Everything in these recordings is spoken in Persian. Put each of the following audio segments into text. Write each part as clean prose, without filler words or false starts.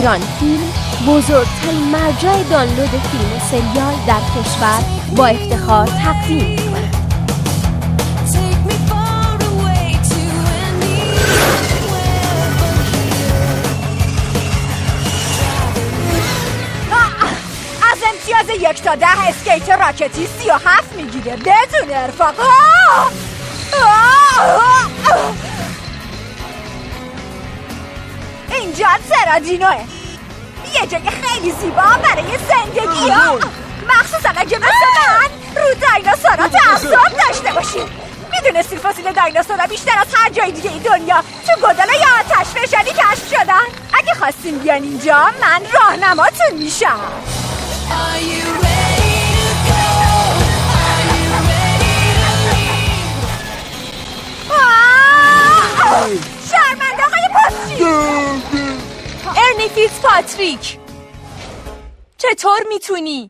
ایران فیلم بزرگترین مرجع دانلود فیلم و سریال در کشور با افتخار تقدیم می‌کند. از امتیاز 1 تا 10 اسکیت راکتی 37 میگیره بدون ارفاق. اینجا سرادینوه، یه جای خیلی زیبا برای زندگی ها، مخصوصا اگه مثل من رو دایناسورا تعصب داشته باشیم. میدونستین فسیل دایناسورا بیشتر از هر جای دیگه ای دنیا تو گودالا یا آتش فشانی کشف شدن؟ اگه خواستین بیان اینجا من راهنماتون میشم. شرمنده آقای پستچی. ارنی فیتزپاتریک، چطور میتونی؟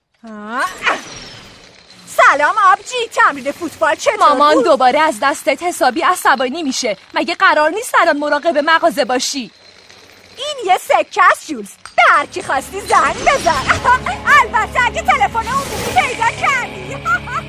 سلام آبجی، تمرین فوتبال چطور مامان بود؟ دوباره از دستت حسابی عصبانی میشه. مگه قرار نیست الان مراقب مغازه باشی؟ این یه سکه است جولز، به هر کی خواستی زنگ بزن. البته اگه تلفن عمومی پیدا کردی.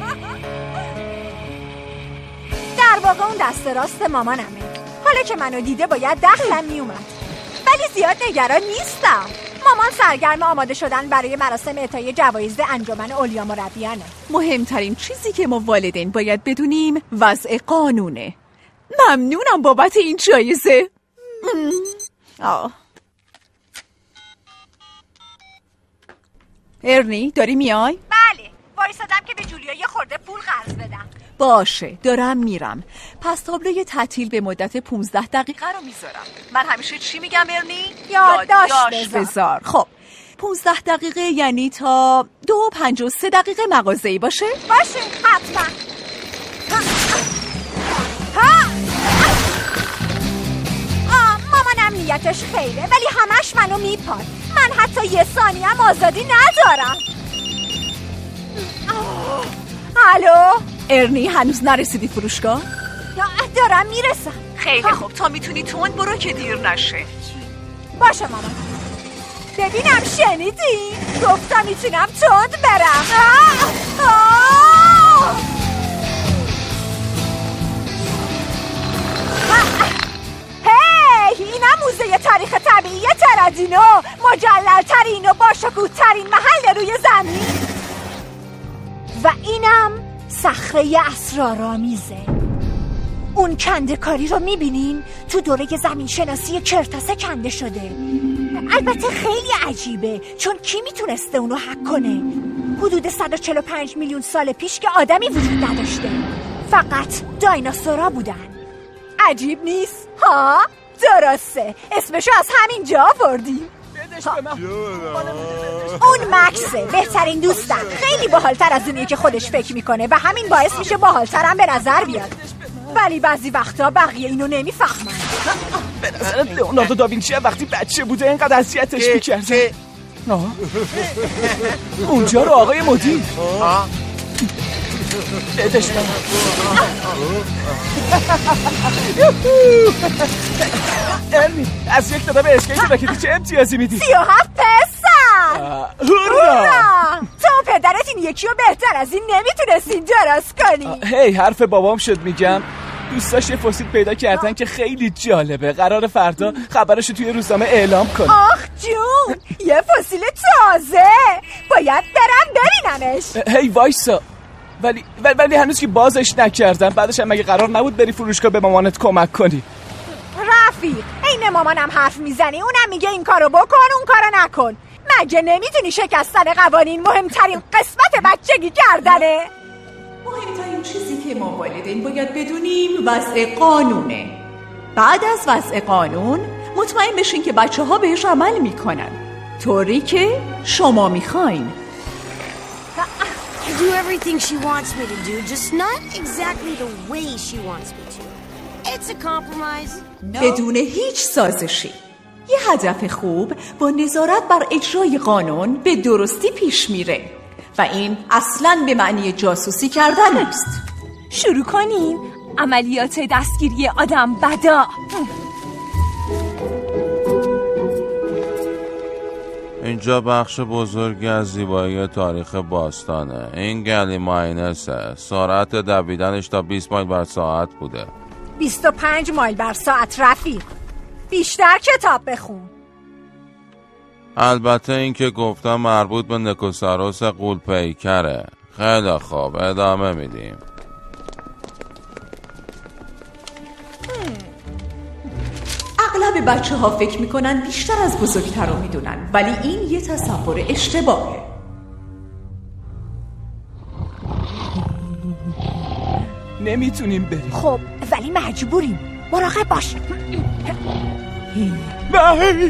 در واقع اون دست راست مامانمه. حالا که منو دیده باید دخلم میومد، ولی زیاد نگران نیستم. مامان سرگرم آماده شدن برای مراسم اعطای جوایز انجمن اولیا مربیانه. مهمترین چیزی که ما والدین باید بدونیم وضع قانونه. ممنونم بابت این جایزه. ارنی داری میای؟ بله، وایسادم که به جولیا یه خورده پول قرض بدم. باشه، دارم میرم. پس تابلوی تعطیل به مدت 15 دقیقه رو میذارم. من همیشه چی میگم ارنی؟ یادداشت بذار. خب 15 دقیقه یعنی تا 2:53 مغازه‌ای باشه؟ باشه، حتما. مامانم نیتش خیره ولی همش منو میپاد. من حتی یه ثانیه هم آزادی ندارم. الو ارنی هنوز نرسیدی فروشگاه؟ دارم میرسم. خیلی خوب، تا میتونی تون برو که دیر نشه. باشه مامان. ببینم شنیدی؟ گفتم میتونم تند برم. هی، اینم موزه تاریخ طبیعی ترادینو، مجلل‌ترین و باشکوه‌ترین محل روی زمین. و اینم صخره اسرارآمیزه. اون کنده کاری رو میبینین؟ تو دوره زمین شناسی کرتاسه کنده شده. البته خیلی عجیبه، چون کی میتونسته اونو حک کنه؟ حدود 145 میلیون سال پیش که آدمی وجود نداشته، فقط دایناسورا بودن. عجیب نیست؟ ها؟ درسته، اسمشو از همین جا آوردیم. اون مکسه، بهترین دوستم. خیلی باحالتر از اونیه که خودش فکر میکنه و همین باعث میشه باحالترم به نظر بیاد. ولی بعضی وقتا بقیه اینو نمیفهمن. به نظرت لئوناردو داوینچی وقتی بچه بوده اینقدر اذیتش میکرده؟ اونجا رو آقای مدیر. بدش من. ارنی از یک داده به اسکیت راکتی چه امتیازی میدی؟ 37 پسر. هورا! تو پدرت این یکی رو بهتر از این نمیتونستی درست کنی. هی حرف بابام شد میگم. دوستاش یه فسیل پیدا کردن که خیلی جالبه. قرار فردا خبرشو توی روزنامه اعلام کنه. آخ جون، یه فسیل تازه. باید برم ببینمش. هی وایسا. ولی هنوز که بازش نکردم. بعدش هم مگه قرار نبود بری فروشگاه به مامانت کمک کنی؟ رفیق، این مامانم حرف میزنی، اونم میگه این کارو بکن اون کارو نکن. مگه نمیدونی شکستن قوانین مهمترین قسمت بچگی کردنه؟ مهمترین چیزی که ما والدین باید بدونیم وضع قانونه. بعد از وضع قانون مطمئن بشین که بچه ها بهش عمل میکنن طوری که شما میخواین. I do everything she wants me to do, just not exactly the way she wants me to. It's a compromise. بدون هیچ سازشی. یه هدف خوب با نظارت بر اجرای قانون به درستی پیش میره و این اصلاً به معنی جاسوسی کردن نیست. شروع کنیم عملیات دستگیری آدم بدا. اینجا بخش بزرگی از زیبایی تاریخ باستانه. این گلی ماینسه. سرعت دویدنش تا 20 مایل بر ساعت بوده. 25 مایل بر ساعت رفیق. بیشتر کتاب بخون. البته این که گفتم مربوط به نکوساروس غول‌پیکره. خیلی خوب، ادامه میدیم. اغلب بچه ها فکر میکنن بیشتر از بزرگتر رو میدونن، ولی این یه تصور اشتباهه. نمیتونیم بریم. خب ولی مجبوریم. مراقب باش. نه.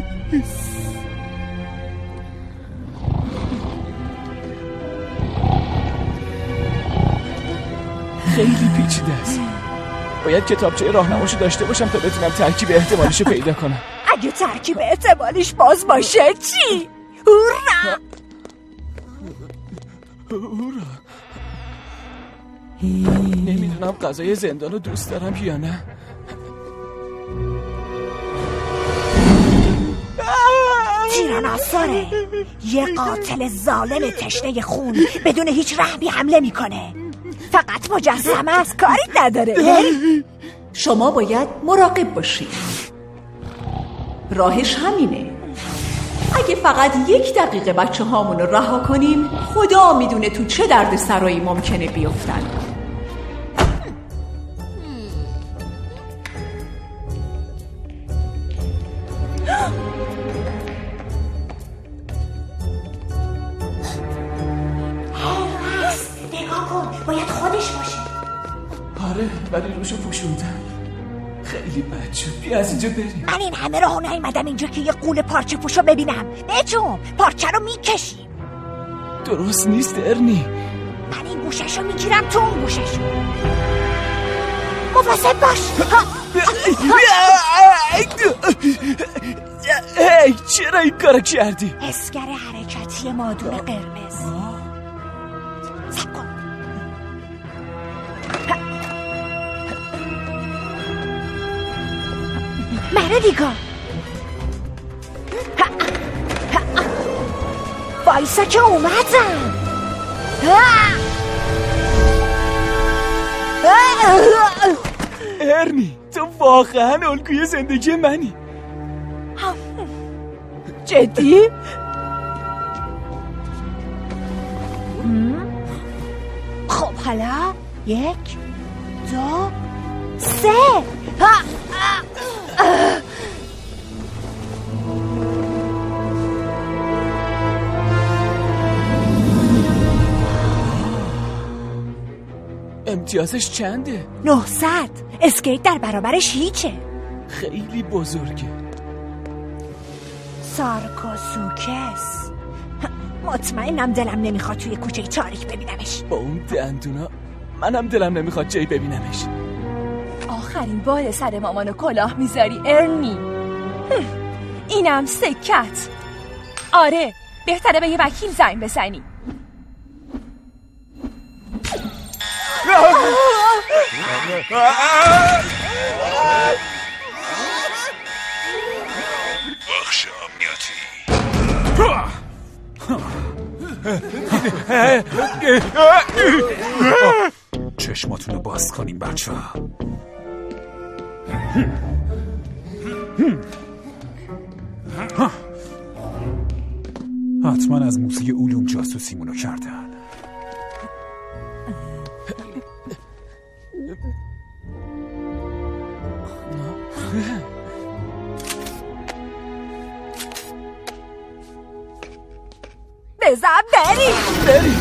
خیلی پیچیده است. باید کتابچه راهنماشو داشته باشم تا بتونم ترکیب احتمالیشو پیدا کنم. اگه ترکیب احتمالیش باز باشه چی؟ هورا! نمیدونم غذای زندان رو دوست دارم یا نه. تیرانوسوره، یه قاتل ظالم تشنه خون بدون هیچ رحمی حمله میکنه. فقط مجسمه از کاری نداره. شما باید مراقب باشید. راهش همینه. اگه فقط 1 دقیقه بچه هامون رو رها کنیم، خدا میدونه تو چه درد سرایی ممکنه بیفتن. نگاه کن، باید خودش باشه. آره ولی روشو پوشوندم. خیلی بد شد. بیا از اینجا بریم. من این همه راه نیومدم اینجا که یه قول پارچه پوشو ببینم. بچم پارچه رو میکشیم. درست نیست ارنی. من این گوشش رو میگیرم تو اون گوشش. مواظب باش. هی چرا این کارو کردی؟ اسگر حرکتی مادون قرمز. صبر کن. منو دیگاه. بایسا که اومدم. ارنی تو واقعا الگوی زندگی منی. جدی؟ خب حالا 1 2 3. امتیازش چنده؟ 900. اسکیت در برابرش هیچه. خیلی بزرگه. سارکوسوکس. مطمئنم دلم نمیخواد توی کوچه تاریک ببینمش. با اون دندونا منم دلم نمیخواد جایی ببینمش. آخرین بار سر مامانو کلاه میذاری ارنی. اینم سکت. آره بهتره به یه وکیل زنگ بزنی. بخش امنیتی. چشماتونو باز کنیم بچه ها. حتما از موزه علوم جاسوسیمونو کردن. بزن بریم.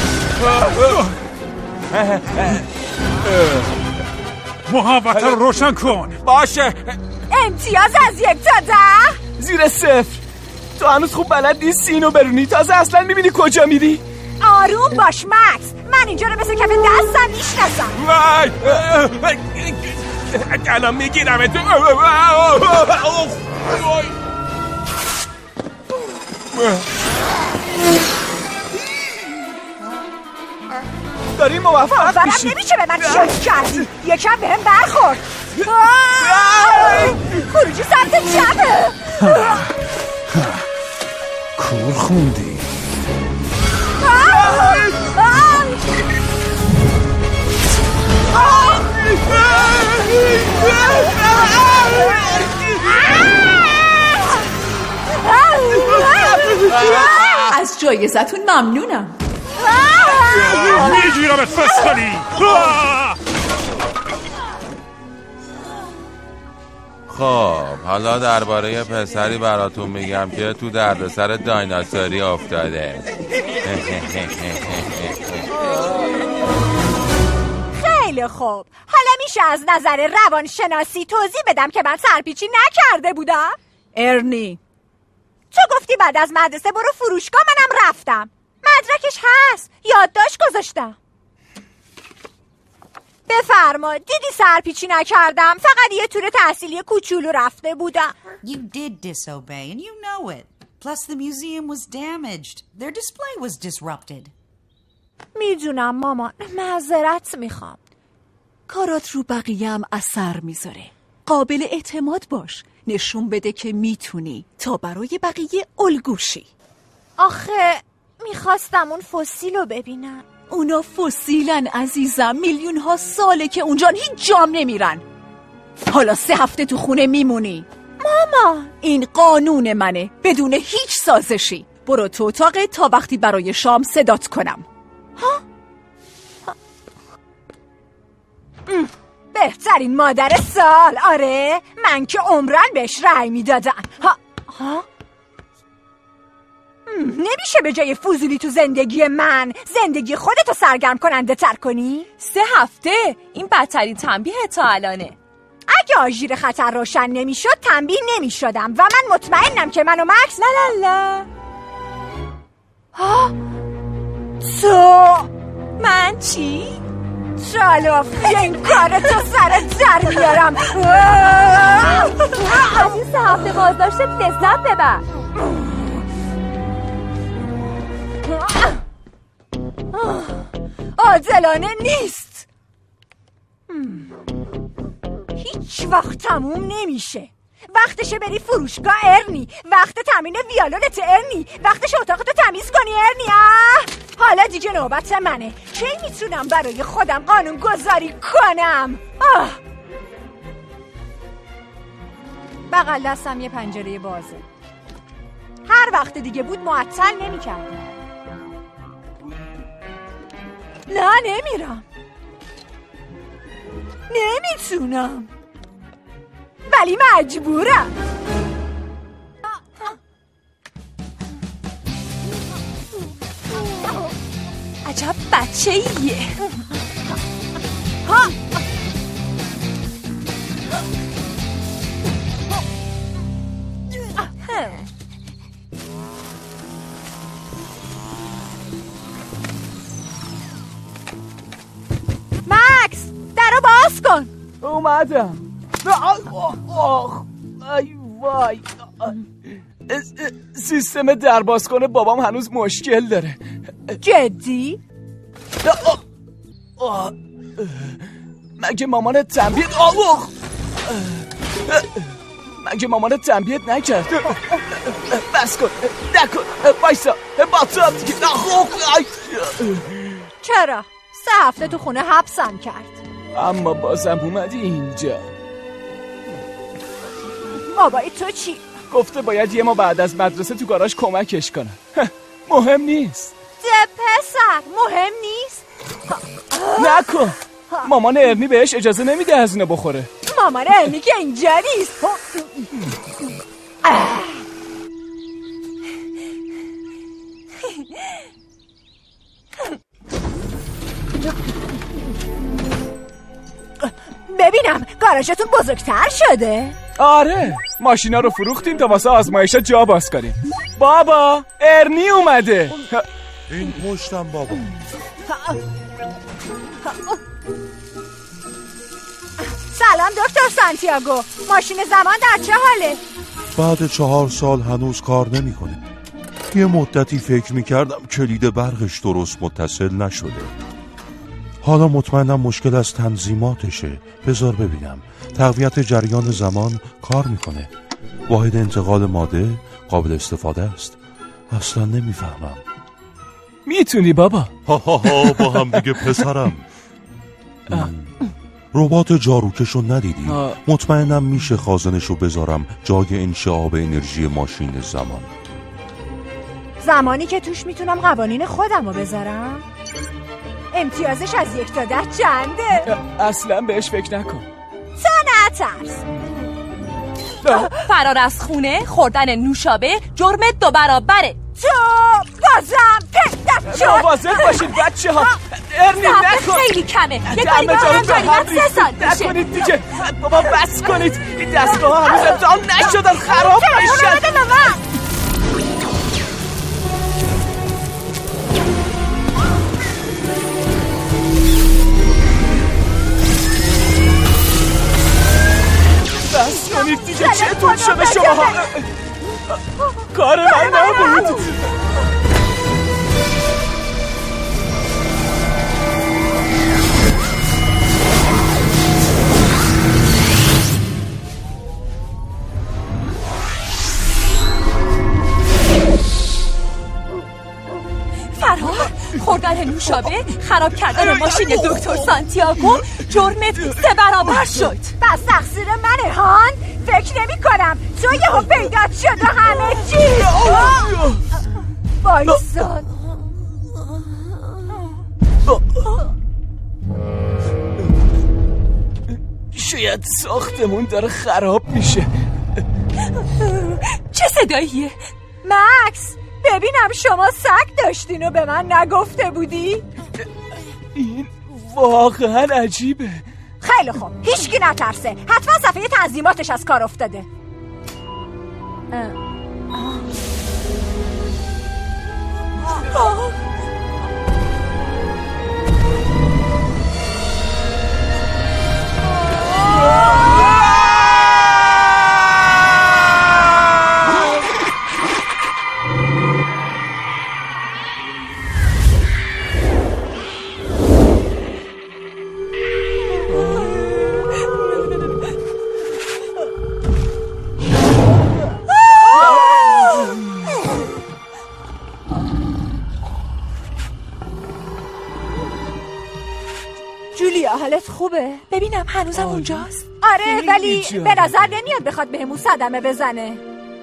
محوطه رو روشن کن. باشه. امتیاز از 1 تا 10. زیر 0. تو هنوز خوب بلد نیستی اینو برونی. تازه اصلا میبینی کجا میری. آروم باش مکس. من اینجا رو مثل کف دستم میشناسم. الان میگیرمت. داری موفق میشی. نمیشه به من شک کردی. یکم بهم برخورد. خروجی سمت چپه. کور خوندی. از جایزتون ممنونم. میگیرم فسقلی. خب حالا درباره پسری براتون میگم که تو دردسر دایناسوری افتاده. خیلی خوب، حالا میشه از نظر روانشناسی توضیح بدم که من سرپیچی نکرده بودم؟ ارنی، تو گفتی بعد از مدرسه برو فروشگاه، منم رفتم. مدرکش هست، یادداشت گذاشتم. بفرما، دیدی سرپیچی نکردم، فقط یه تور تحصیلی کوچولو رفته بودم. You did disobey and you know it. Plus the museum was damaged. Their display was disrupted. میدونم مامان، معذرت میخوام. کارات رو بقیه هم اثر میذاره. قابل اعتماد باش، نشون بده که میتونی تا برای بقیه الگوشی. آخه میخواستم اون فسیل رو ببینم. اونا فسیلن عزیزم، میلیون ها ساله که اونجا هیچ جام نمیرن. حالا 3 هفته تو خونه میمونی. مامان، این قانون منه، بدون هیچ سازشی. برو تو اتاقت تا وقتی برای شام صدات کنم. بهترین مادر سال. آره، من که عمرن بهش رأی میدادم. نمیشه به جای فضولی تو زندگی من زندگی خودتو سرگرم کننده تر کنی؟ 3 هفته؟ این بدترین تنبیه تا الانه. اگه آژیر خطر روشن نمیشد تنبیه نمیشدم و من مطمئنم که من و مکس لالالا. تو من چی؟ چالوف، این کارتو سرت در میارم. از این 3 هفته بازداشت لذت ببر. عادلانه نیست. هیچ وقت تموم نمیشه. وقتشه بری فروشگاه ارنی، وقت تمرین ویالونت ارنی، وقتشه اتاقتو تمیز کنی ارنی. حالا دیگه نوبت منه. کی میتونم برای خودم قانون گذاری کنم؟ بغل دستم یه پنجره بازه. هر وقت دیگه بود معطل نمی‌کردم. نه نمیرم، نمیتونم، ولی مجبورم. عجب بچه ایه. مکس، درو باز کن. اومدم. ای وای، سیستم در باز کنه بابام هنوز مشکل داره. جدی؟ مگه مامانت تنبیهت نکرد؟ بس کن، نکن، بایستا، باطا دیگه. چرا؟ 3 هفته تو خونه حبسم کرد. اما بازم اومدی اینجا. بابای تو چی؟ گفته باید یه ما بعد از مدرسه تو گاراژ کمکش کنم. مهم نیست. پسر، مهم نیست. نکن، مامان ارنی بهش اجازه نمیده از اینو بخوره. مامان ارنی که اینجا نیست. ببینم گاراژتون بزرگتر شده؟ آره، ماشینا رو فروختیم تا واسه آزمایشا جا باز کنیم. بابا، ارنی اومده. این پشتم بابا. سلام دکتر سانتیاگو، ماشین زمان در چه حاله؟ بعد 4 سال هنوز کار نمیکنه. یه مدتی فکر میکردم کلید برقش درست متصل نشده. حالا مطمئنم مشکل از تنظیماتشه. بذار ببینم. تقویت جریان زمان کار میکنه. واحد انتقال ماده قابل استفاده است. اصلا نمیفهمم. میتونی بابا. ها ها ها با هم دیگه پسرم. ربات جاروکشو ندیدی؟ مطمئنم میشه خازنشو بذارم جای انشعاب انرژی ماشین زمان. زمانی که توش میتونم قوانین خودم رو بذارم؟ امتیازش از 1 تا 10 چنده؟ اصلا بهش فکر نکن. تو نترس. فرار از خونه، خوردن نوشابه، جرمت 2 برابره. تو بازم پیدت شد. مواظب باشید بچه ها. ارنی نکن. خیلی کمه. یه کاری با هم جریمت 3 سال بشه. نکنید دیگه. بابا بس کنید. این دستگاه ها هنوز امتحان نشدن، خراب میشن. بس کنید دیگه. چطور شده شما؟ کار من نبود. فرار، خوردن نوشابه، خراب کردن ماشین دکتر سانتیاگو، جرمت 3 برابر شد. بس تقصیر منه هان؟ فکر نمی کنم تو یهو پیدات شد و همه چی. بایستان. شاید ساختمون داره خراب میشه. چه صداییه؟ مکس، ببینم شما سگ داشتین و به من نگفته بودی؟ این واقعا عجیبه. خیلی خوب، هیچکی نترسه. حتما صفحه تنظیماتش از کار افتاده. جولیا حالت خوبه؟ ببینم هنوزم اونجاست. آره ولی به نظر نمیاد بخواد بهمون صدمه بزنه.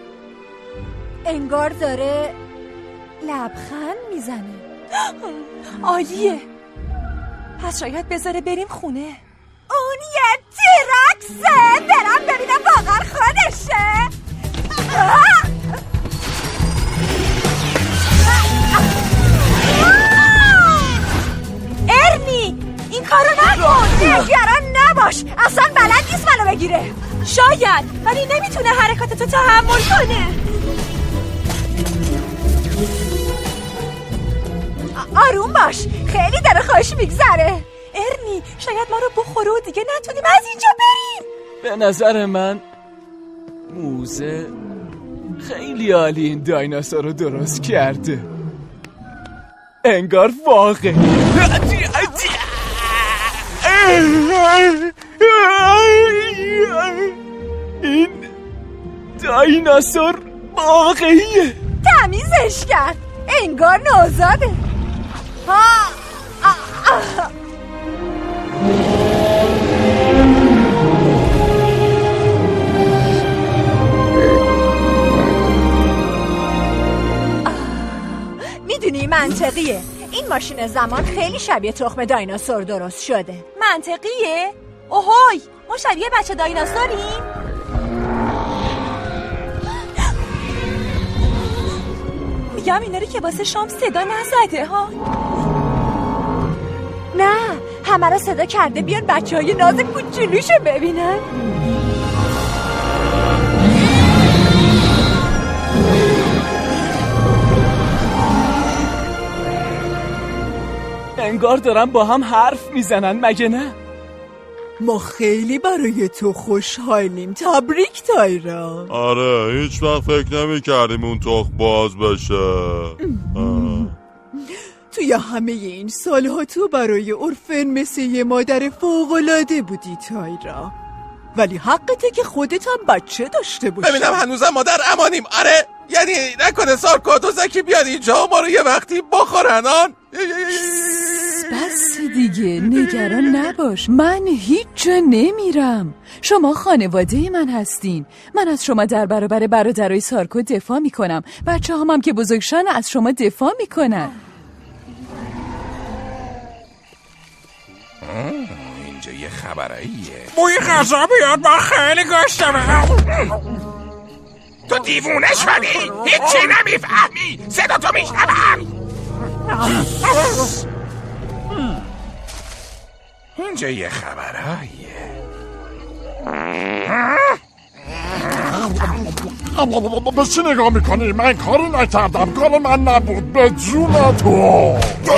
انگار داره لبخند میزنه. عالیه. پس شاید بذاره بریم خونه. اون یه تیراکسه. برم ببینم واقعا خودشه. ارنی این کارو نکن. نگران نباش، اصلا بلد نیست منو بگیره. شاید، ولی نمیتونه حرکاتتو تحمل کنه. آروم باش، خیلی داره خوش میگذره. ارنی شاید ما رو بخوره و دیگه نتونیم از اینجا بریم. به نظر من موزه خیلی عالی این دایناسور رو درست کرده. انگار واقعی. این دایناسور واقعیه. تمیزش کرد، انگار نوزاده. میدونی منطقیه. این ماشین زمان خیلی شبیه تخم دایناسور درست شده. منطقیه؟ اوهای، ما شبیه بچه دایناسوریم؟ میگم اینا رو که واسه شام صدا نزده ها. نه، همه رو صدا کرده بیان بچه‌های ناز کوچولوشو ببینن. انگار دارن با هم حرف میزنن، مگه نه؟ ما خیلی برای تو خوشحالیم. تبریک تایرا. آره، هیچ وقت فکر نمی کردیم اون تخم باز بشه. توی همه این سالها تو برای اورفن مثل یه مادر فوق‌العاده بودی تایرا. ولی حقته که خودت هم بچه داشته باشی. ببینم هنوزم مادر امانیم. آره یعنی نکنه سارکو تو زکی بیاد اینجا ما رو یه وقتی بخورنان. بس دیگه نگران نباش، من هیچ جا نمیرم. شما خانواده من هستین. من از شما در برابر برادرای سارکو دفاع میکنم. بچه هم که بزرگشان از شما دفاع میکنن. اینجا یه خبراییه. بوی غذا بیاد با خیلی گشتمه. تو دیوونه شدی؟ هیچی نمیفهمی. صدا تو میشنوم. اینجا یه خبراییه. به چی نگاه میکنی؟ من کاری نکردم، کار من نبود. به جون تو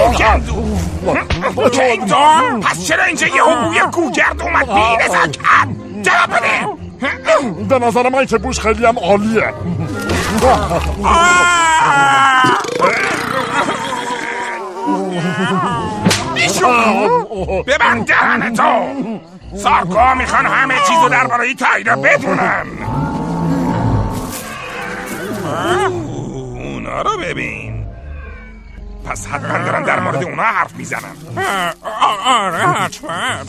پس چرا اینجا یه بوی گوگرد اومد بینزن کرد؟ جواب بده. به نظر من که بوش خیلی هم عالیه. ببند دهنتو. سارکو میخوان همه چیزو درباره تایرا بدونن. اونا رو ببین. پس حتما دارن در مورد اونا حرف میزنن. آره حتما.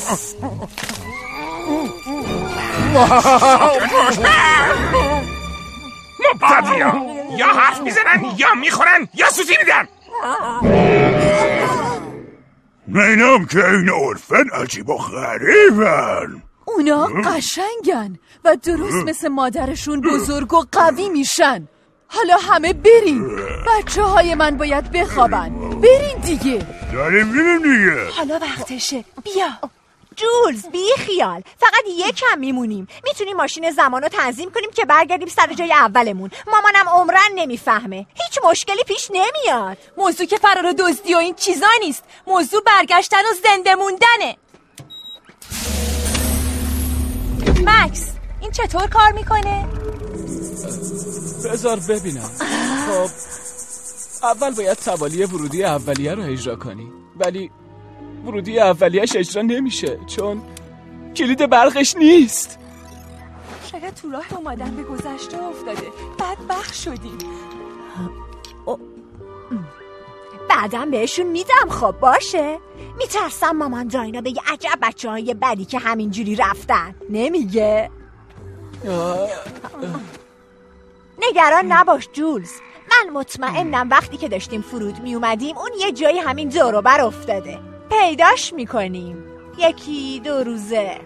مبتدیا یا حرف میزنن یا میخورن یا سوزی میدن. اینم که این عرفن عجیب و غریبن. اونا قشنگن و درست مثل مادرشون بزرگ و قوی میشن. حالا همه برین. بچه های من باید بخوابن. برین دیگه. داریم میریم دیگه. حالا وقتشه. بیا جولز بی خیال، فقط یکم میمونیم. میتونیم ماشین زمانو تنظیم کنیم که برگردیم سر جای اولمون. مامانم عمرن نمیفهمه. هیچ مشکلی پیش نمیاد. موضوع که فرار و دزدی و این چیزا نیست. موضوع برگشتن و زنده موندنه. مکس این چطور کار میکنه؟ بذار ببینم. خب اول باید توالی ورودی اولیه رو اجرا کنی، ولی ورودی اولیه‌اش اجرا نمیشه چون کلید برقش نیست. شاید تو راه اومدن به گذشته افتاده. بدبخت شدیم. بعدم بهشون میدم. خب باشه. میترسم مامان داینا بگه عجب بچه های بدی که همینجوری رفتن. نمیگه؟ نگران نباش جولز. من مطمئنم وقتی که داشتیم فرود می اومدیم اون یه جایی همین دور و بر افتاده. پیداش میکنیم. 1-2 روزه.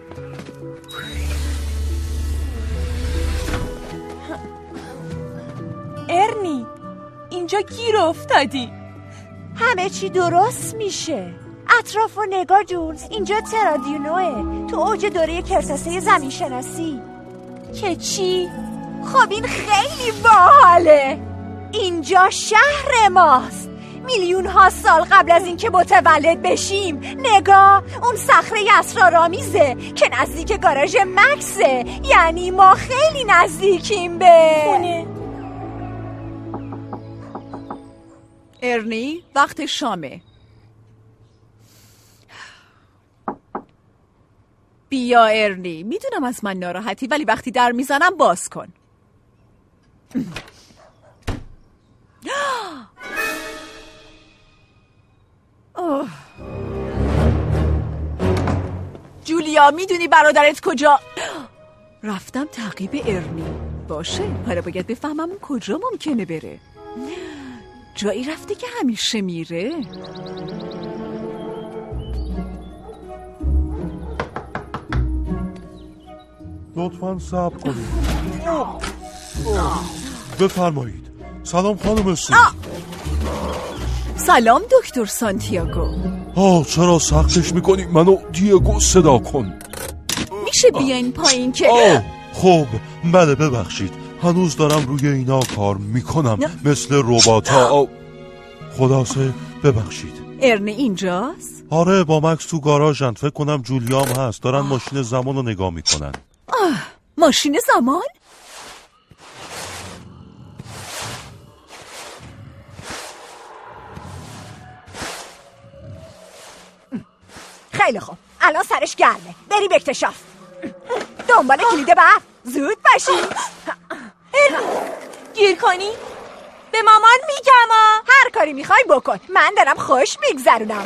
ارنی اینجا گیر افتادی. همه چی درست میشه. اطراف و نگاه جولز. اینجا ترادیونوه، تو اوج دوره کرتاسه زمین شناسی. که چی؟ خب این خیلی باحاله. اینجا شهر ماست. میلیون ها سال قبل از اینکه متولد بشیم. نگاه اون صخره اسرارآمیزه که نزدیک گاراژ مکسه. یعنی ما خیلی نزدیکیم به خونه. ارنی وقت شامه. بیا ارنی، میدونم از من ناراحتی ولی وقتی در میزنم باز کن. جولیا میدونی برادرت کجا؟ رفتم تعقیب ارنی. باشه حالا باید بفهمم کجا ممکنه بره. جایی رفته که همیشه میره. لطفاً صبر کنید. بفرمایید. سلام خانم سی. سلام دکتر سانتیاگو. چرا سختش میکنی؟ منو دیگو صدا کن. میشه بیاین پایین که خب بله ببخشید، هنوز دارم روی اینا کار میکنم مثل رباتا. خلاصه ببخشید. ارنی اینجاست؟ آره با مکس تو گاراژن. فکر کنم جولیام هست. دارن ماشین زمان رو نگاه میکنن. ماشین زمان؟ خیلی خوب الان سرش گرمه. بریم اکتشاف. دنبال کلید برق. زود باشی. گیر کنی؟ به مامان میگم هر کاری میخوای بکن، من دارم خوش میگذرونم.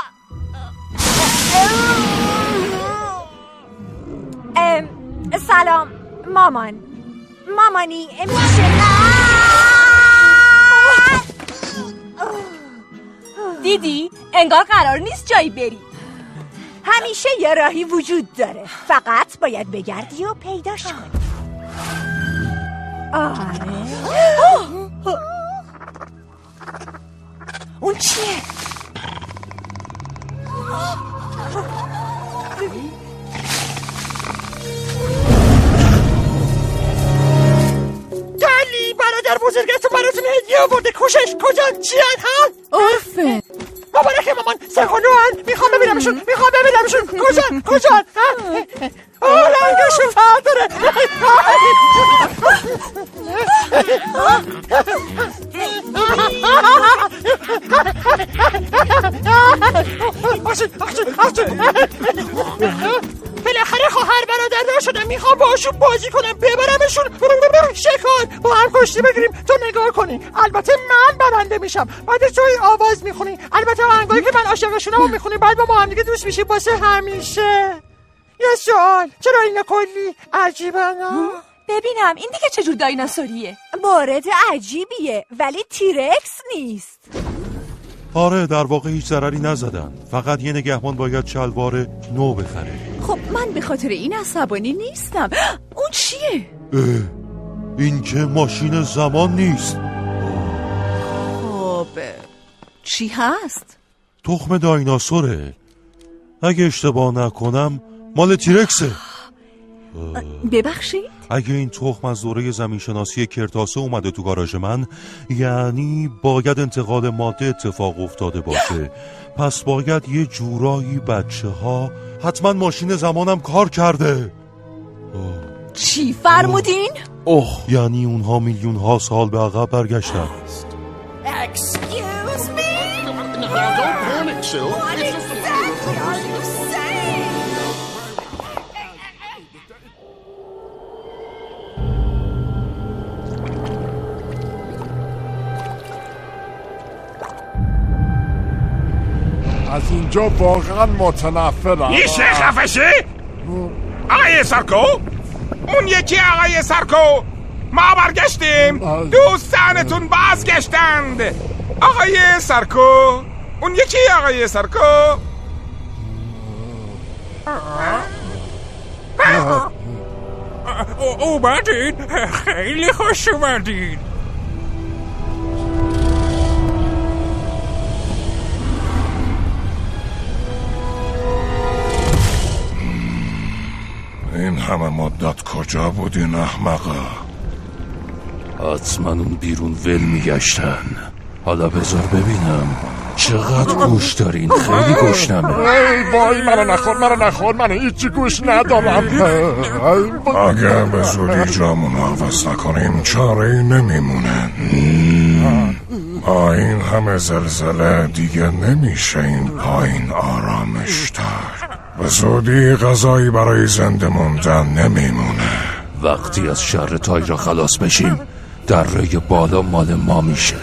سلام مامانی میشه؟ دیدی؟ انگار قرار نیست جایی بری. همیشه یه راهی وجود داره، فقط باید بگردی و پیداش کنی. آره. اون چیه؟ دلی برادر بزرگتون براتون هدیه آورده. کوشش کجا؟ چیه ها؟ عرفه مبارک مامان. سخنوان میخوام ببینمشون. کجا؟ رنگشون فرق داره. بالاخره خواهر برادر را شدم. میخوام باشون بازی کنم، ببرمشون شکار، با هم کشتی بگیریم. تو نگاه کنی، البته من برنده میشم، بعد توی آواز میخونی، البته آهنگایی که من عاشقشونم رو میخونی، بعد با هم دیگه دوست میشیم واسه همیشه. یه سوال، چرا این کلی عجیبه؟ ببینم این دیگه چه جور دایناسوریه؟ مورد عجیبیه، ولی تیرکس نیست. آره، در واقع هیچ ضرری نزدن، فقط یه نگهبان باید شلوار نو بخره. خب من به خاطر این عصبانی نیستم. اون چیه؟ این که ماشین زمان نیست. خب چی هست؟ تخم دایناسوره. اگه اشتباه نکنم مال تیرکسه. ببخشید؟ اگه این تخم از دوره زمینشناسی کرتاسه اومده تو گاراژ من، یعنی باید انتقال ماده اتفاق افتاده باشه. پس باید یه جورایی بچه ها، حتما ماشین زمانم کار کرده. چی فرمودین؟ یعنی اونها میلیون ها سال به عقب برگشتن. Excuse me? Don't panic, Sil. What exactly are you saying? از اینجا واقعا متنفرم. میشه خفشی؟ آقای سارکو؟ اون یکی آقای سارکو، ما برگشتیم، دوستانتون بازگشتند. آقای سارکو، اون یکی آقای سارکو. اومدین، خیلی خوش اومدین. این همه مدت کجا بودین احمقا؟ حتما اون بیرون ول میگشتن. حالا بذار ببینم چقدر گوش دارین. خیلی گوشنمه. ای وای، منو نخور، من هیچی گوش ندارم. اگه به زودی جامونو عوض نکنیم چاره‌ای نمیمونه. با این همه زلزله دیگه نمیشه این پایین آرامش‌تر. به زودی غذایی برای زنده موندن نمیمونه. وقتی از شر تایرا خلاص بشیم دره بالا مال ما میشه.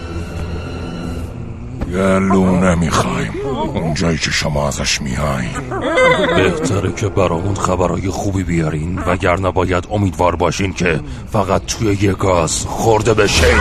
یه لونه میخوایم، اونجایی که شما ازش میایین. بهتره که برامون خبرهای خوبی بیارین، وگرنه باید امیدوار باشین که فقط توی یه گاز خورده بشین.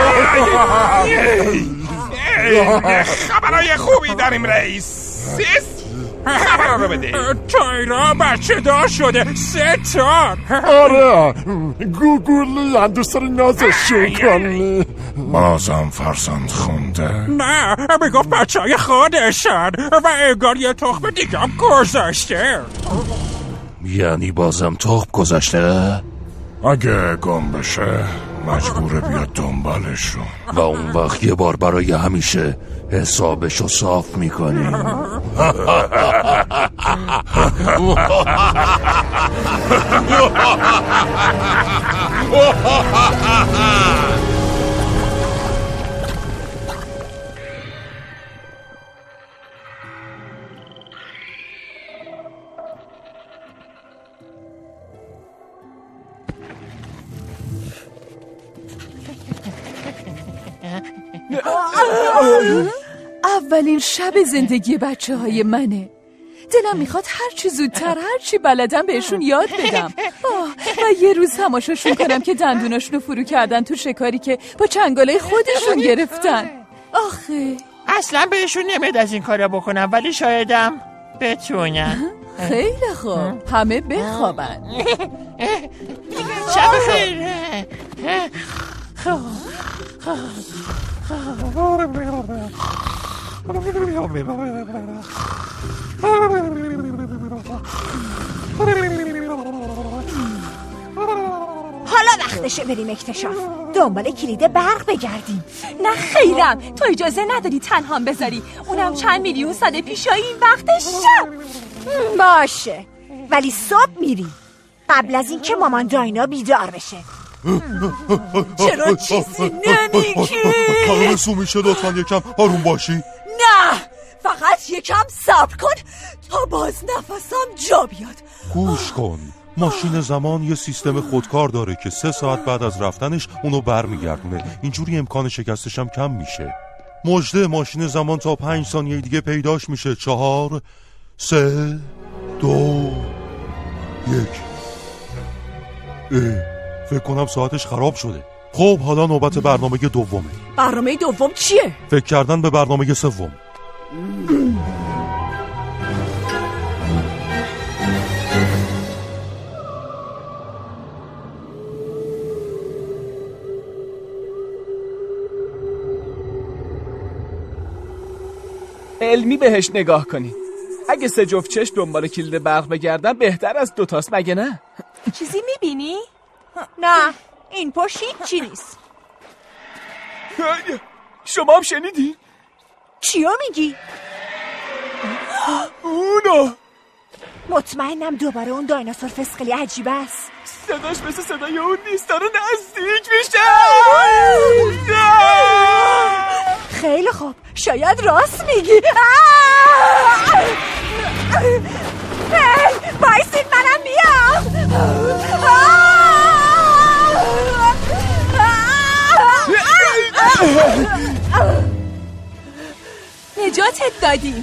خبرهای خوبی داریم رئیس. خبر رو بده. تایرا بچه دار شده، 3 تا. آره، گوگولی هم دوست داری نازشون کنی. بازم فرزند خونده؟ نه، میگفت بچه های خودشن و انگار یه تخم دیگه هم گذاشته. یعنی بازم تخم گذاشته؟ اگه گم بشه مجبوره بیاد دنبالشون و اون وقت یه بار برای همیشه حسابشو صاف میکنی. اولین شب زندگی بچه های منه. دلم میخواد هرچی زودتر هرچی بلدم بهشون یاد بدم و یه روز تماشاشون کنم که دندوناشونو فرو کردن تو شکاری که با چنگالای خودشون گرفتن. آخه اصلا بهشون نمیاد از این کارا بکنم، ولی شایدم بتونم. خیلی خوب، همه بخوابن. شب خیر. حالا وقتشه بریم اکتشاف، دنبال کلید برق بگردیم. نه خیرم، تو اجازه نداری تنهام بذاری، اونم چند میلیون سال پیشایی این وقت شب. باشه، ولی صبح میری، قبل از این که مامان داینا بیدار بشه. چرا چیزی نمیگی؟ کارمسو میشه لطفا یکم آروم باشی؟ نه، فقط یکم صبر کن تا باز نفسم جا بیاد. گوش کن، ماشین زمان یه سیستم خودکار داره که 3 ساعت بعد از رفتنش اونو برمیگردونه. اینجوری امکان شکستش هم کم میشه. مژده، ماشین زمان تا 5 ثانیه دیگه پیداش میشه. 4 3 2 1. فکر کنم ساعتش خراب شده. خب حالا نوبت برنامه دومه. برنامه دوم چیه؟ فکر کردن به برنامه سوم. علمی بهش نگاه کنی. اگه 3 جفت چشم دنبال کلید برق بگردن بهتر از 2 تاست، مگه نه؟ چیزی میبینی؟ نه، این پشت هیچی نیست. شما هم شنیدی؟ چیو میگی؟ اونو مطمئنم دوباره اون دایناسور فسقلی عجیب است. صداش مثل صدای اون نیست، داره نزدیک میشه. خیلی خوب، شاید راست میگی. بایستید، منم میام. نجاتت دادیم.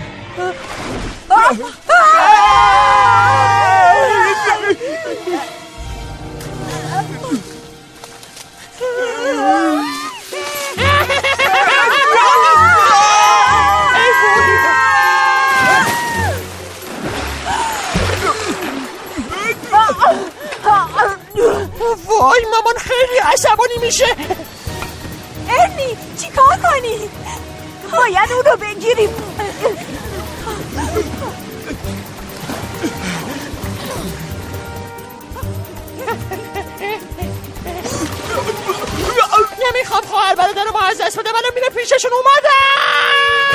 وای مامان خیلی عصبانی میشه. ارنی چی کار کنی؟ باید اونو بگیریم. نمیخوام خواهر برادر رو از دست بده، منم میره پیششون اومدم.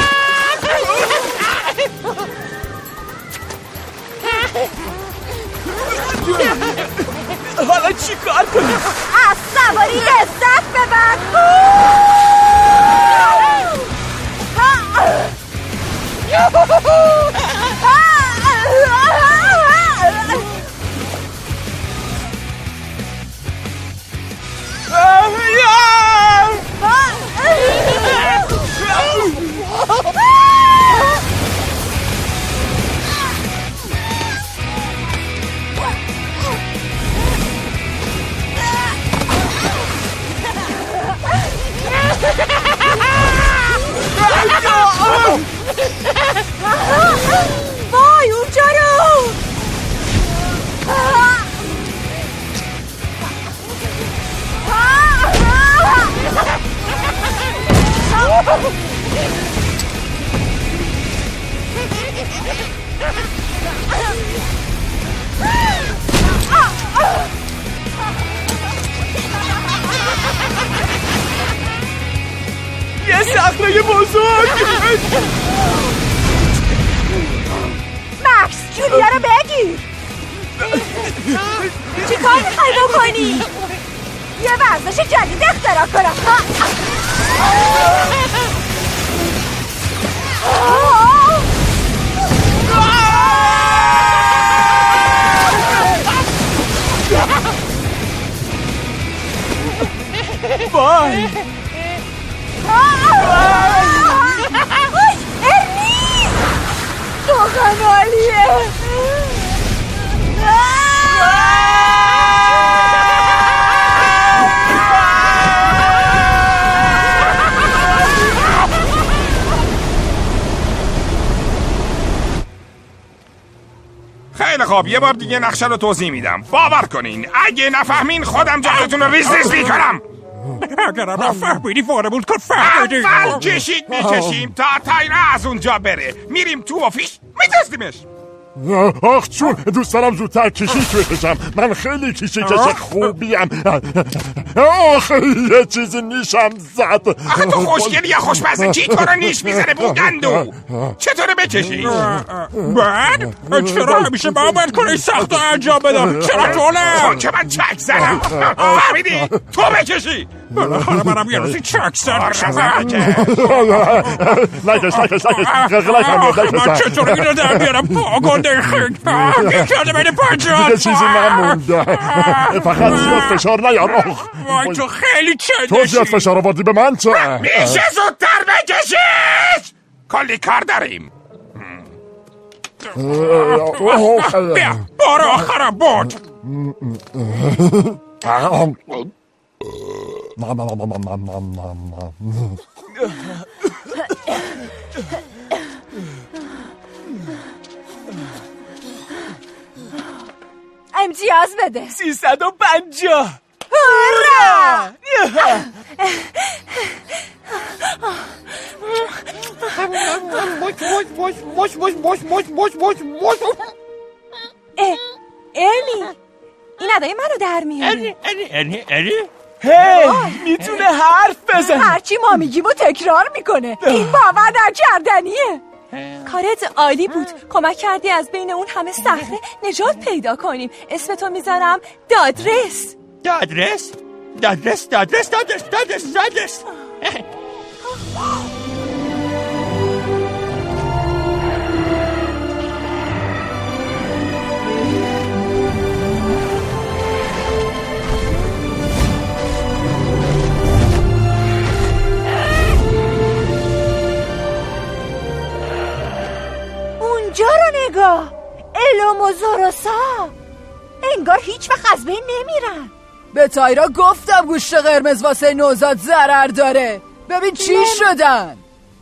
حالا چی کار کنیم؟ از سواری لذت ببر. وای اونجا رو. یه صخره بزرگ. مکس جولیا رو بگیر. چی کار میخوای بکنی؟ یه ورزش جدید اختراع کنم. وای واقعا عالیه. خیلی خوب، یه بار دیگه نقشه رو توضیح میدم. باور کنین اگه نفهمین خودم جلوتون رو ریز ریز میکنم. اگرم نفهمیدی وارمون کن فهمیدی. اول کشید میکشیم تا تایره از اونجا بره. میریم تو و فیش میتستیمش. آخ چون دوست دارم زودتر کشیش بکشم. من خیلی کشیش خوبیم. آخ یه چیزی نیشم زد. آخه تو خوشگلی یا خوشمزه کی تو رو نیش میزنه بودندو؟ چطوره بکشی؟ بعد چرا همیشه من باید کنه سخت و انجام بدم؟ چرا تو نه؟ چون که من چک زدم. فهمیدی؟ تو بکشی. بالاخره منم یه روزی چک زدم. نکش من چطور اینو در بیارم پاگنده خیلی بیکرده بین پنجات. دیگه چیزی نمونده. فقط زیاد فشار نیار. وای تو خیلی چندشی. تو زیاد فشار آوردی به من چه؟ میشه زودتر بکشیش. کلی کار داریم. بیا بار آخرم بود. امتیاز بده. 350. هورا! ارنی این ادای منو در میاره. ارنی هی میتونه حرف بزنه. هرچی ما میگیم و تکرار میکنه. این باور نکردنیه. کارت عالی بود. کمک کردی از بین اون همه صخره نجات پیدا کنیم. اسمتو میذارم دادرس. دادرس. اونجا رو نگاه. الوموزوروسا انگار هیچ وقت از بین نمیرن. به تایرا گفتم گوشت قرمز واسه نوزاد ضرر داره. ببین چی شدن.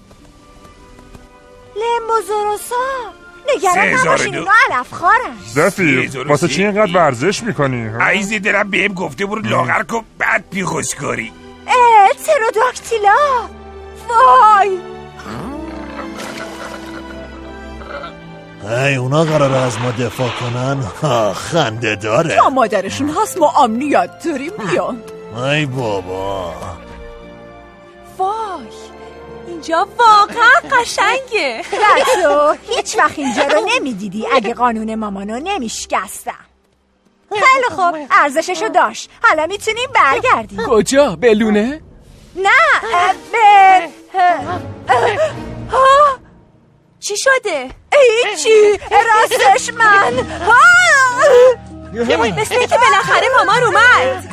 لموزوروسا نگران نباشین اونا علف خارن. زفیر واسه چی اینقدر ورزش میکنی؟ عیزی دلم بهم گفته برو لاغر کن بعد بیخوش کاری. تروداکتیلا. وای ای اونا قراره از ما دفاع کنن. خنده داره. تا مادرشون هست ما امنیت داریم. بیان. ای بابا وای اینجا واقعا قشنگه. تو هیچ وقت اینجا رو نمیدیدی اگه قانون مامانو نمیشکستم. خیلی خوب ارزششو داشت. حالا میتونیم برگردیم. کجا؟ بلونه؟ نه چی شده؟ هیچی راستش من مثل اینکه بالاخره مامان اومد.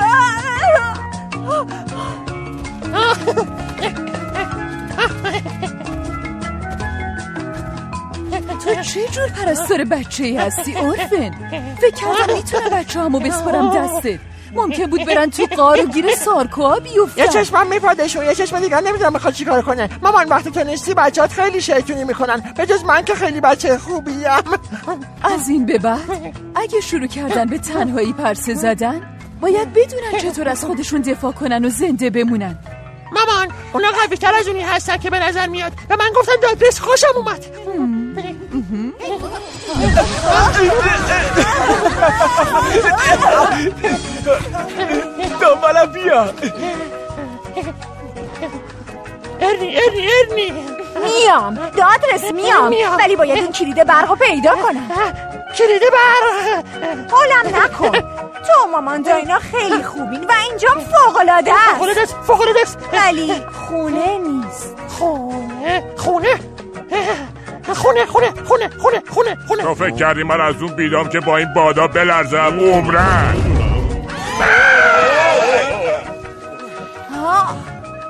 تو چه جور پرستار بچه‌ای هستی اورفن؟ فکر کردم میتونم بچه‌هامو بسپارم دستت. ممکن بود برن تو غار و گیر سارکوها بیفتن. یه چشمم میپادشون یه چشم دیگر نمیدونم میخواد چی کار کنه. مامان وقتی تو نیستی بچه‌هات خیلی شیطونی میکنن به جز من که خیلی بچه خوبیم. از این به بعد اگه شروع کردن به تنهایی پرسه زدن باید بدونن چطور از خودشون دفاع کنن و زنده بمونن. مامان اونا قوی‌تر از اونی هستن که به نظر میاد. به من گفتن دادرس خوشم اومد. دنبالم بیا. ارنی میام دادرس میام. ولی باید این کلید برقو پیدا کنم. کلید برق؟ حالم نکن. تو مامان داینا خیلی خوبین و اینجا فوق‌العاده است. فوق‌العاده است. ولی خونه نیست. خونه تو فکر کردی من از اون بیدام که با این بادا بلرزم عمرن؟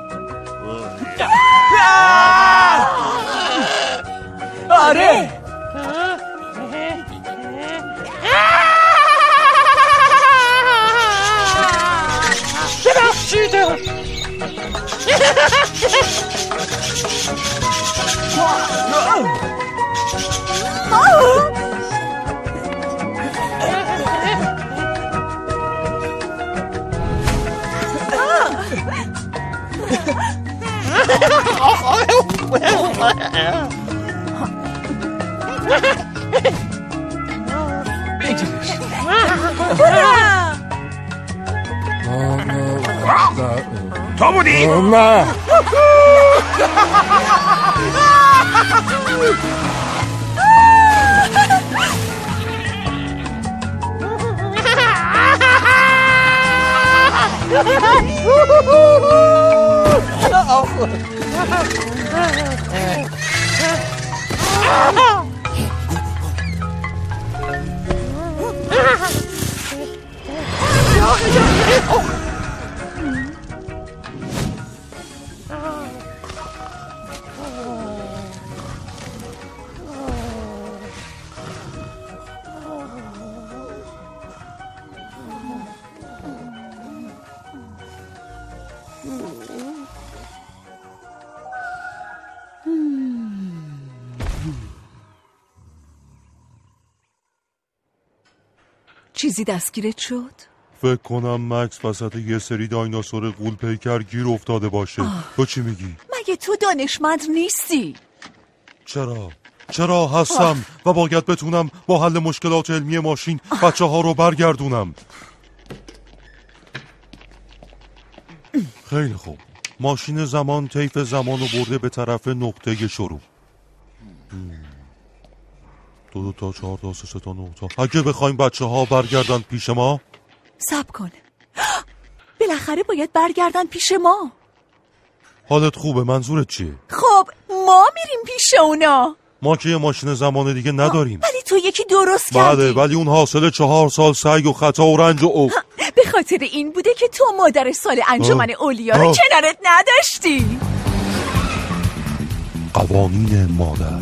آره تو بودی؟ نه چیزی دستگیرت شد؟ فکر کنم مکس وسط یه سری دایناسور غول پیکر گیر افتاده باشه. تو چی میگی؟ مگه تو دانشمند نیستی؟ چرا هستم و باید بتونم با حل مشکلات علمی ماشین بچه ها رو برگردونم. خیلی خوب، ماشین زمان طیف زمان رو برده به طرف نقطه شروع. 2 تا 4 تا 3 تا 9 تا. اگه بخوایم بچه ها برگردن پیش ما، صبر کن، بالاخره باید برگردن پیش ما. حالت خوبه؟ منظورت چیه؟ خب ما میریم پیش اونا. ما که یه ماشین زمان دیگه نداریم. ولی تو یکی درست کردی. بله، ولی اون حاصل 4 سال سعی و خطا و رنج و به خاطر این بوده که تو مادر سال انجمن اولیا رو کنارت نداشتی. قوانین مادر.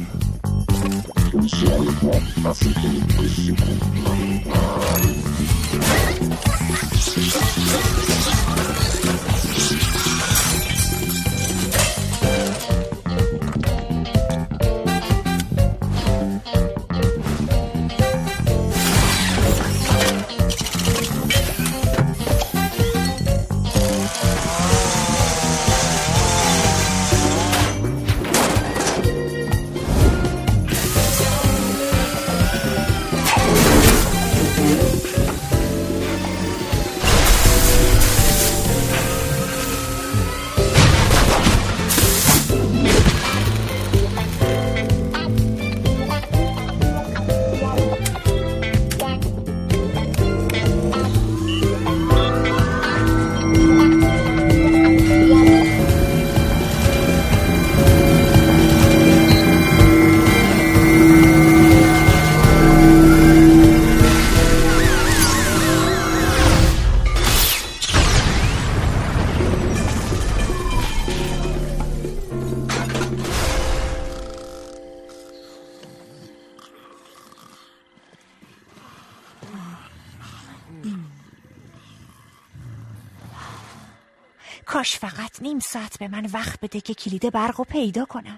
کاش فقط نیم ساعت به من وقت بده که کلید برق رو پیدا کنم.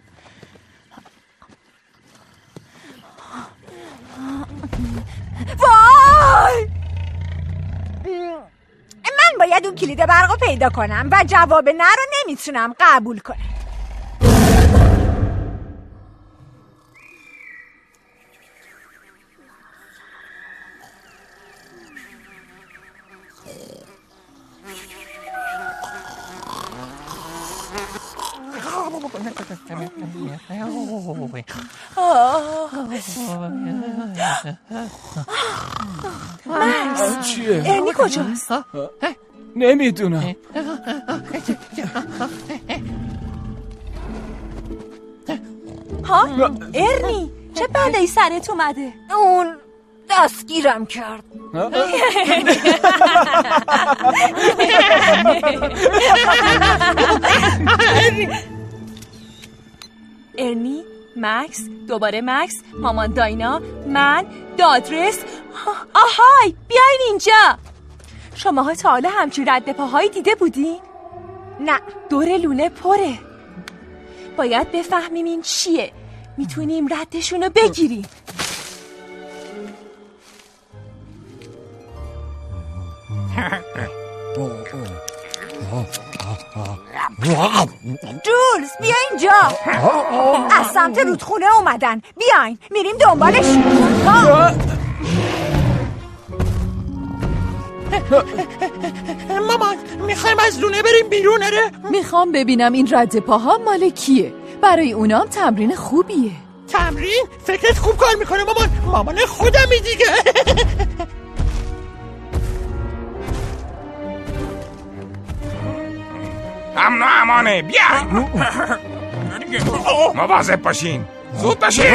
وای! من باید اون کلید برق رو پیدا کنم و جواب نه رو نمیتونم قبول کنم. مکس، چیه؟ ارنی کجاست؟ نمیدونم. ها؟ ارنی چه بلایی سرت اومده؟ اون دستگیرم کرد. ارنی مکس، دوباره مکس، مامان داینا، من، دادرس. آهای بیاین اینجا. شماها تا حالا همچین رد پاهایی دیده بودین؟ نه. دور لونه پره. باید بفهمیم این چیه. میتونیم ردشونو بگیریم. جولز بیا اینجا. از سمت رودخونه اومدن. بیاین میریم دنبالش. مامان میخوایم از لونه بریم بیرون. اره میخوام ببینم این رد پاها مال کیه. برای اونام تمرین خوبیه. تمرین؟ فکرت خوب کار میکنه مامان. مامان خودمی دیگه. امن و امانه بیاین. مواظب باشین. زود باشین.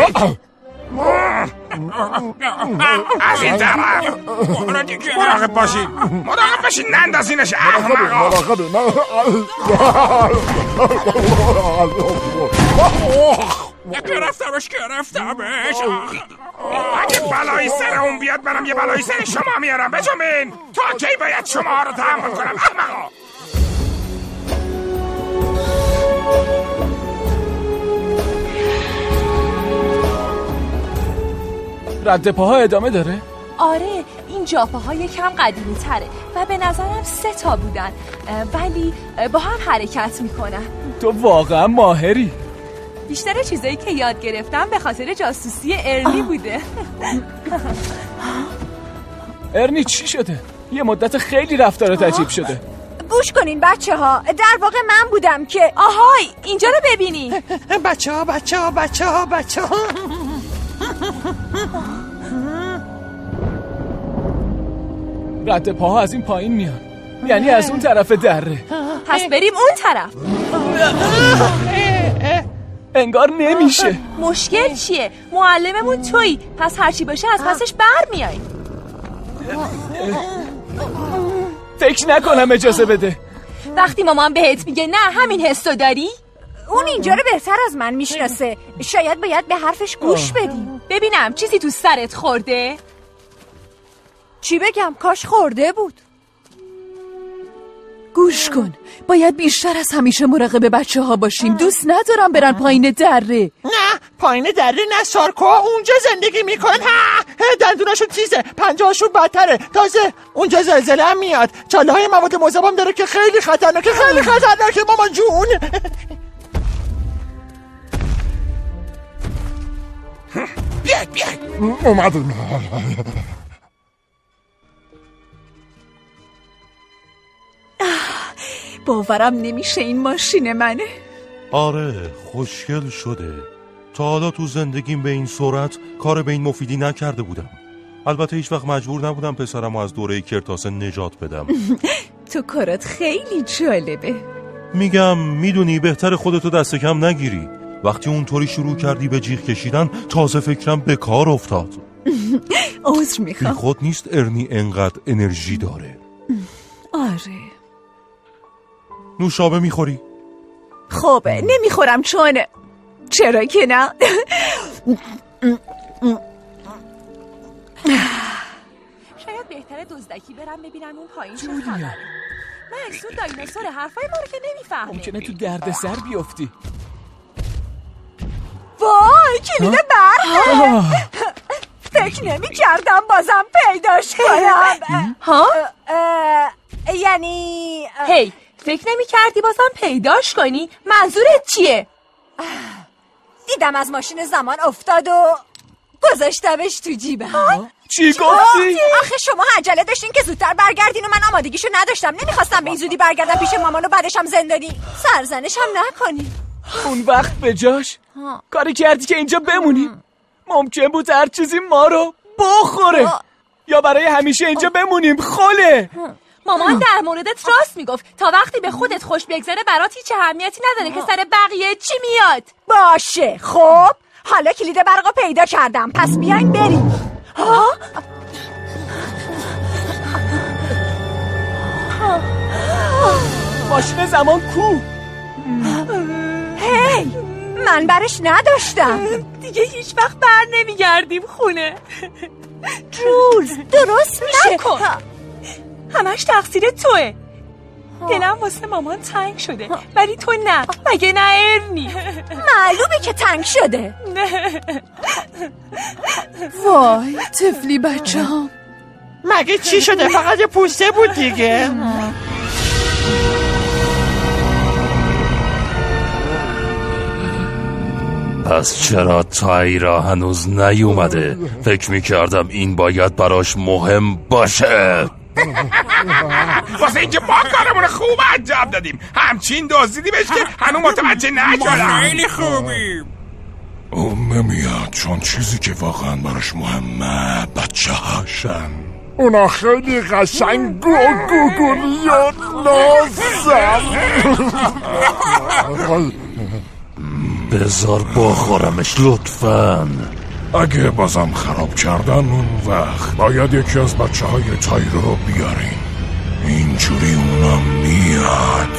از این طرف مراقب باشین. مراقب باشین نندازینش احمقا. گرفتمش. اگه بلایی سر اون بیاد منم یه بلایی سر شما میارم. بجنبین. تا کی باید شما رو تحمل کنم احمقا؟ رد پاها ادامه داره؟ آره این جاپاها یکم قدیمی تره و به نظرم 3 تا بودن ولی با هم حرکت میکنن. تو واقعا ماهری. بیشتر چیزایی که یاد گرفتم به خاطر جاسوسی ارنی بوده. ارنی چی شده؟ یه مدت خیلی رفتارت عجیب شده. گوش کنین بچه ها. در واقع من بودم که آهای اینجا رو ببینی. بچه ها رد پاها از این پایین میان. یعنی از اون طرف دره. پس بریم اون طرف. انگار نمیشه. مشکل چیه؟ معلممون تویی. پس هرچی باشه از پسش برمیای. فکر نکنم اجازه بده. وقتی مامان بهت میگه نه همین حسو داری؟ اون اینجا رو بهتر از من میشناسه. شاید باید به حرفش گوش بدیم. ببینم چیزی تو سرت خورده؟ چی بگم؟ کاش خورده بود. گوش کن. باید بیشتر از همیشه مراقب بچه ها باشیم. دوست ندارم برن پایین دره. نه پایین دره نه سارکو. اونجا زندگی میکنن. دندوناشون تیزه. پنجهاشون بدتره. تازه اونجا زلزله هم میاد. چاله های مواد مذابم داره که خیلی خطرناکه. مامان جون. بیاید اومدیم. باورم نمیشه این ماشین منه. آره خوشگل شده. تا حالا تو زندگیم به این سرعت کار به این مفیدی نکرده بودم. البته هیچ وقت مجبور نبودم پسرم از دوره کرتاسه نجات بدم. تو کارات خیلی جالبه. میگم میدونی بهتر خودتو دست کم نگیری. وقتی اونطوری شروع کردی به جیغ کشیدن تازه فکرم به کار افتاد. عذر میخوام. بی خود نیست ارنی انقدر انرژی داره. آره. نوشابه میخوری؟ خوبه نمیخورم چون چرا که نه. شاید بهتره دزدکی برم ببینم اون پایین چه خبره. مکس اون دایناسور حرفای ما رو که نمیفهمه. ممکنه تو دردسر بیفتی. وای کلید برقه. فکر نمی کردم بازم پیداش کنم. ها؟ یعنی هی فکر نمی کردی بازم پیداش کنی؟ منظورت چیه؟ دیدم از ماشین زمان افتاد و گذاشتمش تو جیبم. چی گفتی؟ آخه شما عجله داشتین که زودتر برگردین و من آمادگیشو نداشتم. نمیخواستم به این زودی برگردم پیش مامان و بعدش هم زندانی. سرزنش هم نکنی. اون وقت به جاش کاری کردی که اینجا بمونیم. ممکن بود هر چیزی ما رو بخوره یا برای همیشه اینجا بمونیم. خاله مامان در موردت راست میگفت. تا وقتی به خودت خوش بگذره برات هیچ اهمیتی نداره که سر بقیه چی میاد. باشه خب حالا کلید برقو پیدا کردم پس بیاین بریم. ماشین زمان کو؟ هی من برش نداشتم. دیگه هیچ وقت بر نمیگردیم خونه. جولز درست میشه. نکن. همش تقصیر توه. دلم واسه مامان تنگ شده ولی تو نه. مگه نه ارنی؟ معلومه که تنگ شده. وای طفلی بچه هم. مگه چی شده؟ فقط پوسته بود دیگه. پس چرا تایرا هنوز نیومده؟ فکر میکردم این باید براش مهم باشه. واسه اینکه ما کارمون خوب انجام دادیم همچین دزدیدیمش که هنوز متوجه نشدم. خیلی خوبیم. اون نمیاد چون چیزی که واقعا براش مهمه بچه هاشن. اونا خیلی قشنگ و گوگولی و نازن. بذار بخورمش لطفاً. اگه بازم خراب کردن اون وقت باید یکی از بچه های تایرا رو بیارین. اینجوری اونا میاد.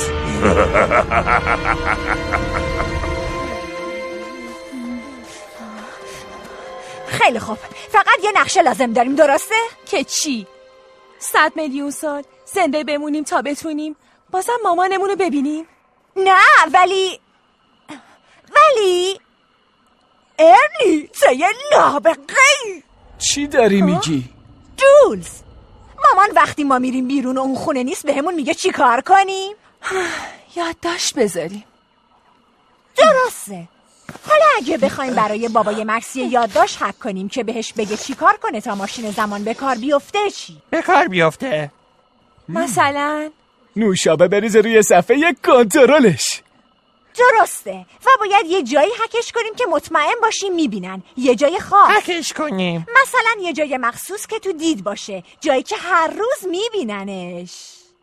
خیلی خوب، فقط یه نقشه لازم داریم، درسته؟ که چی؟ 100 میلیون سال زنده بمونیم تا بتونیم بازم مامانمونو ببینیم؟ نه ولی ارنی چه نابغه‌ای. چی داری میگی؟ جولز، مامان وقتی ما میریم بیرون و اون خونه نیست بهمون میگه چی کار کنیم؟ یادداشت بذاریم. درسته. حالا اگه بخوایم برای بابای مکس یه یادداشت حک کنیم که بهش بگه چی کار کنه تا ماشین زمان به کار بیفته، چی؟ به کار بیفته؟ مثلا نوشابه بریزه روی صفحه یک کنترلش. درسته. و باید یه جایی هکش کنیم که مطمئن باشیم میبینن. یه جای خاص هکش کنیم. مثلا یه جای مخصوص که تو دید باشه، جایی که هر روز میبیننش.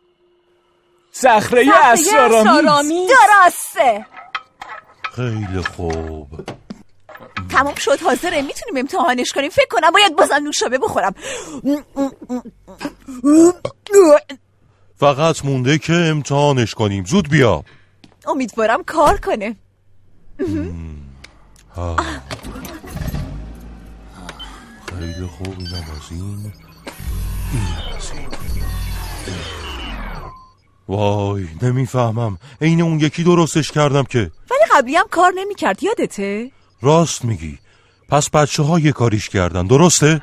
صخره اسرارآمیز. درسته. خیلی خوب. تمام شد، حاضره، میتونیم امتحانش کنیم. فکر کنم باید بازم نوشابه بخورم. فقط مونده که امتحانش کنیم. زود بیا. امیدوارم کار کنه. خیلی خوب. اینم از این. وای نمیفهمم. عین اون یکی درستش کردم که. ولی قبلی هم کار نمیکرد، یادته؟ راست میگی. پس بچه ها یه کاریش کردن، درسته؟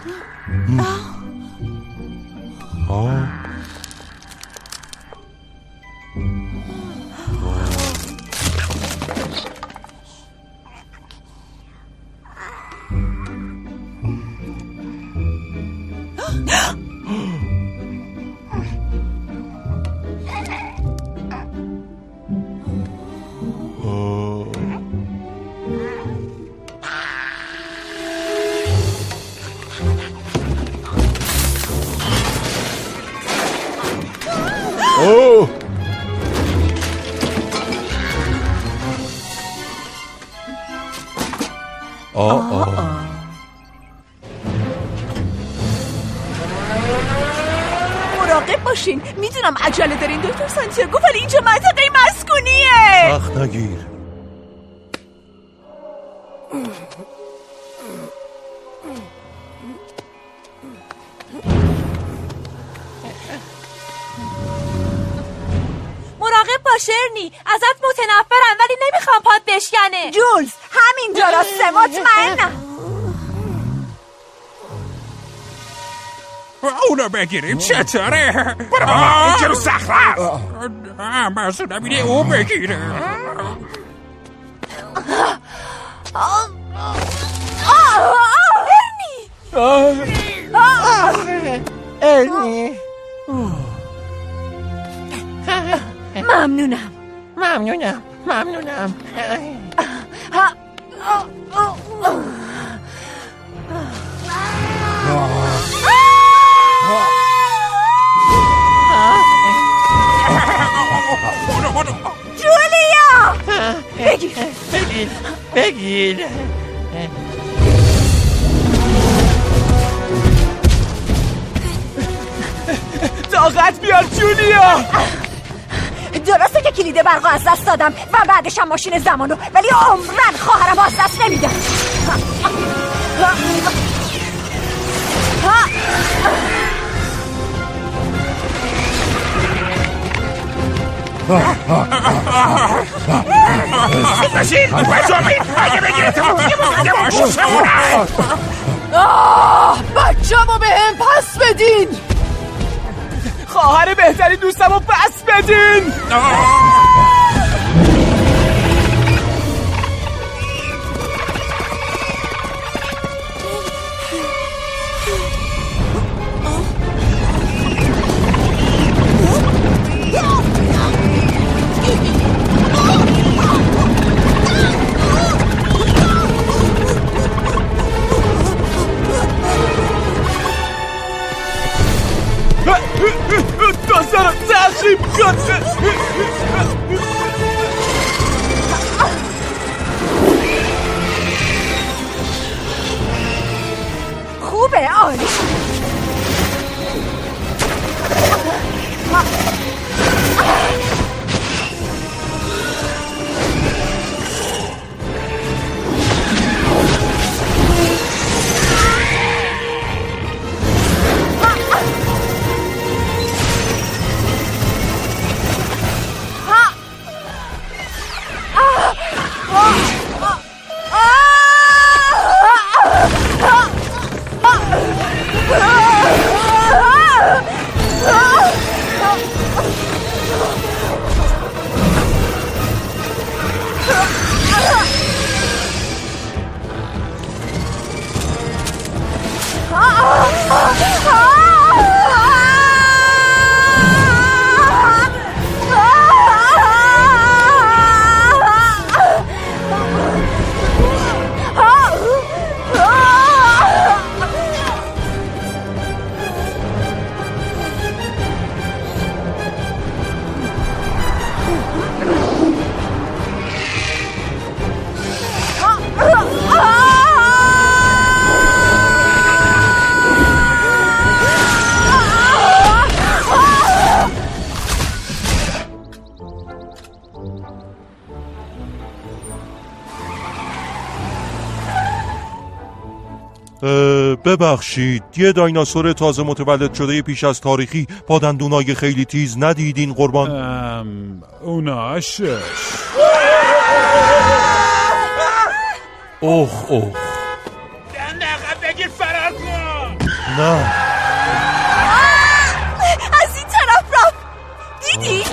مراقب باشین. میدونم عجله دارین دکتر سانتیاگو، ولی اینجا منطقه مسکونیه. سخت نگیر. مراقب باش ارنی، ازت متنفرم ولی نمیخوام پات بشکنه. جولز همین درسته، مطمئنم. اونو بگیریم چطوره؟ برو بابا، این که رو صخره است. مسئولم اینه او بگیره. ارنی ممنونم. جولیا بگیر. طاقت بیار جولیا. درسته که کلید برق از دست دادم و بعدش هم ماشین زمانو، ولی عمرن خواهرم از دست نمیدم. بشین بجامین اگه بگیره بچه‌مو به هم پس بدین. خواهر بهترین دوستمو پس بدین. دوستانم تعقیب کن. خوبه عالی. ببخشید، یه دایناسور تازه متولد شده پیش از تاریخی با دندونای خیلی تیز ندیدین قربان؟ اونا 6. اوه دند عقب بگیر فرار کن. نه از این طرف رفت. دیدی؟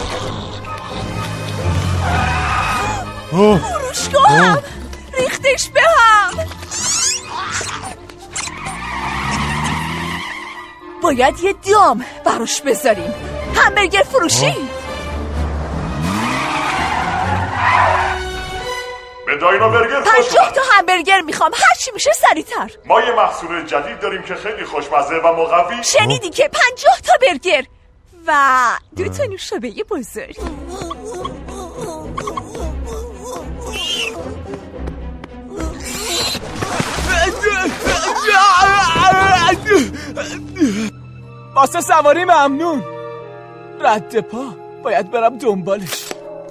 فروشگاهم ریختش به هم. باید یه دام براش بذاریم. همبرگر فروشی. به داینا برگر 50 تا همبرگر میخوام، هر چی میشه سریعتر. ما یه محصول جدید داریم که خیلی خوشمزه و مقوی. شنیدی که 50 تا برگر و 2 تا نوشابه بزرگ. واسه سواری ممنون. رد پا، باید برم دنبالش.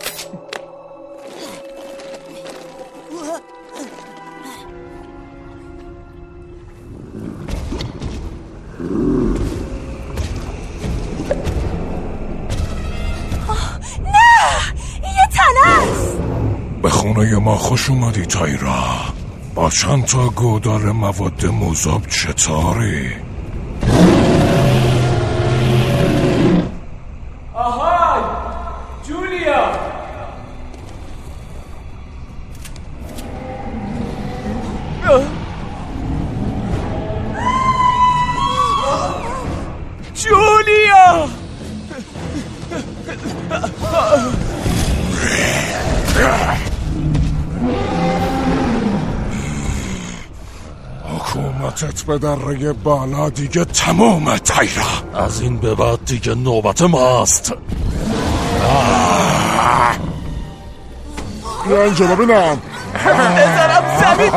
نه، این یه تنه است. به خونه ما خوش اومدی تایرا. با چند تا گودال مواد مذاب چطوری؟ آهای جولیا. جولیا حکومتت به دره بالا دیگه تمومه تایرا. از این به بعد دیگه نوبت ماست. بیا اینجا ببینم. بذارم زمین.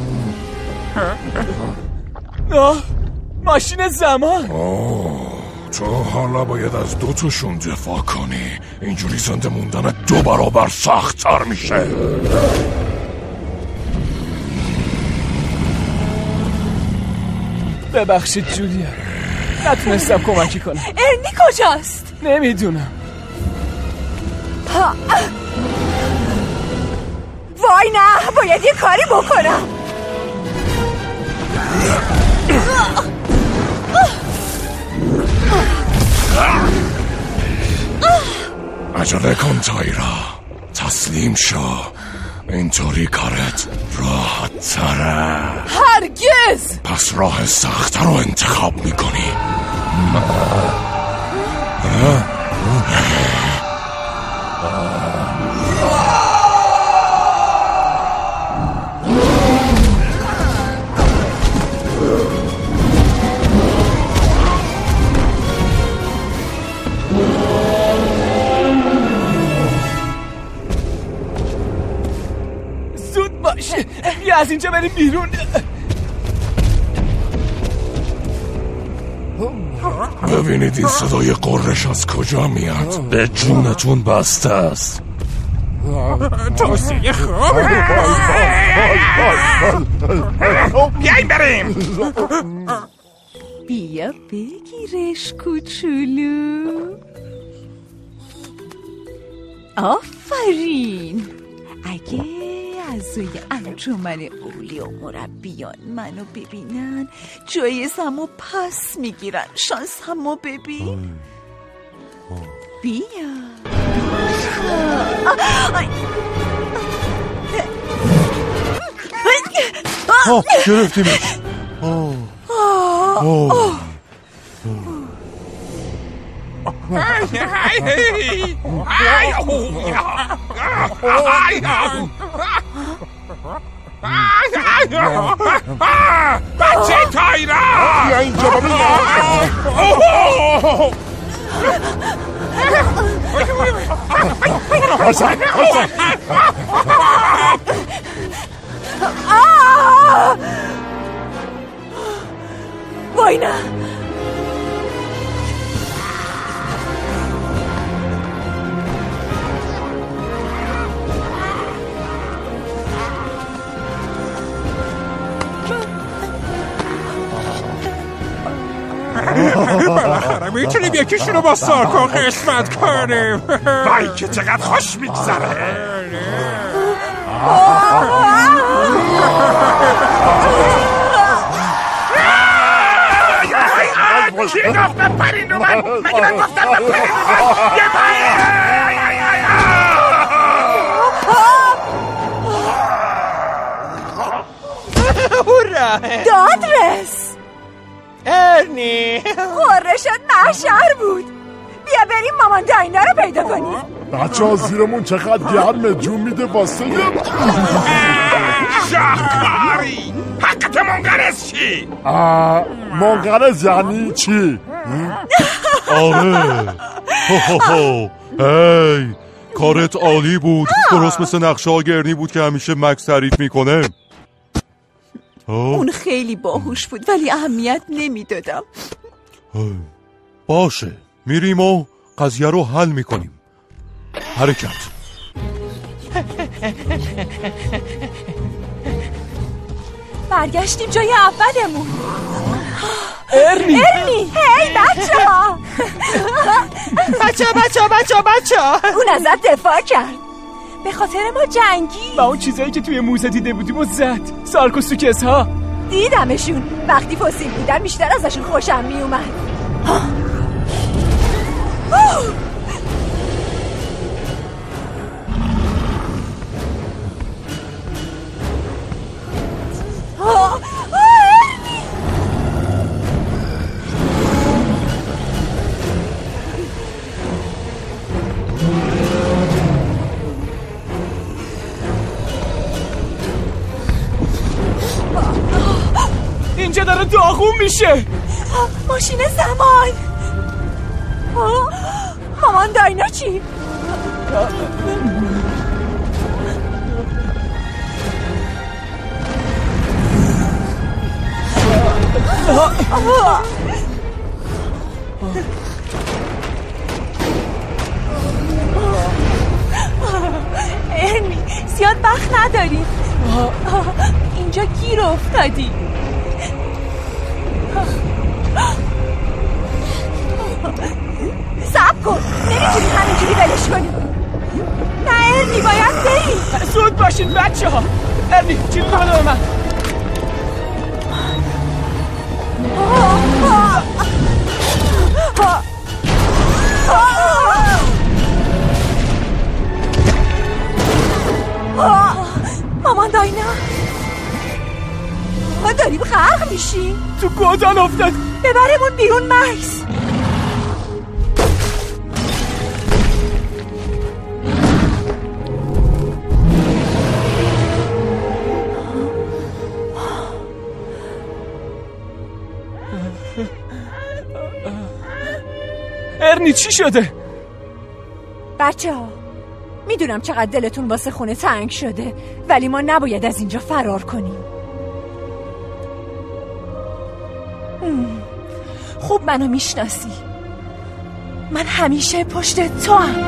ماشین زمان. تو حالا باید از دوتاشون دفاع کنی. اینجوری زنده موندن 2 برابر سخت تر میشه. ببخشید جولیا، نتونستم کمکی کنم. ارنی کجاست؟ نمیدونم. وای نه، باید یه کاری بکنم. عجله کن تایرا، تسلیم شو. اینطوری کارت راحت تره. هرگز. پس راه سخت رو انتخاب میکنی. زود باشه، بیا از اینجا بریم بیرون. ببینید این صدای قررش از کجا میاد. به جونتون بسته است. توصیه خوب. بیاییم بریم. بیا بگیرش کوچولو. آفرین. اگه اعضای انجمن اولیاء و مربیان منو ببینن جایزمو پس میگیرن. شانسمو ببین. بیا. گرفتیمش. بچه تایرا بیا اینجا ببین. وای نه. بالاخره میتونیم یکیشون رو با سارکو قسمت کنیم. وای که چقدر خوش میگذره. کی گفت بپرین رو من؟ مگه من گفتم بپرین رو من؟ یه دادرس ارنی خورشت محشر بود. بیا بریم مامان داینا رو پیدا کنیم. بچه ها زیرمون چقدر گرمه، جون میده واسه شاهکاری. حقت منقرض چی؟ منقرض یعنی چی؟ آره. هی کارت عالی بود. درست مثل نقشه ها گرنی بود که همیشه مکس تعریف میکنه. اون خیلی باهوش بود ولی اهمیت نمیدادم. باشه، میریم و قضیه رو حل میکنیم. حرکت. برگشتیم جای اولمون. ارنی هی بچه ها اون ازت دفاع کرد. به خاطر ما جنگی و اون چیزایی که توی موزه دیده بودیم و زد. سارکوسوکس ها دیدمشون. وقتی فسیل بودن بیشتر ازشون خوشم میومد. اینجا داره داغون میشه. ماشین زمان. مامان داینا چی؟ زیاد وقت نداریم. اینجا گیر افتادی. صبر کن، نمیتونی همینجوری ولش کنی. نه ارنی، باید بریم. زود باشین بچه ها. ارنی چی میکنه به من؟ مامان داینا، ما داریم غرق میشیم. تو گودال افتاد. ببرمون بیرون مکس. ارنی چی شده؟ بچه ها، میدونم چقدر دلتون واسه خونه تنگ شده، ولی ما نباید از اینجا فرار کنیم. خوب منو میشناسی. من همیشه پشت تو هم.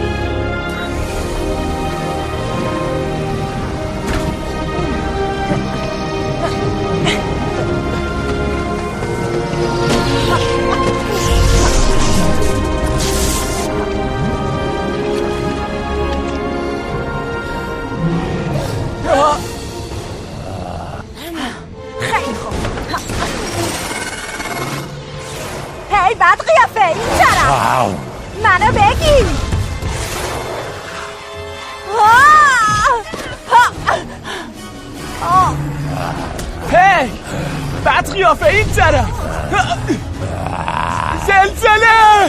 هی بد قیافه، این طرف. منو بگیر. هی بد قیافه، این طرف. زلزله.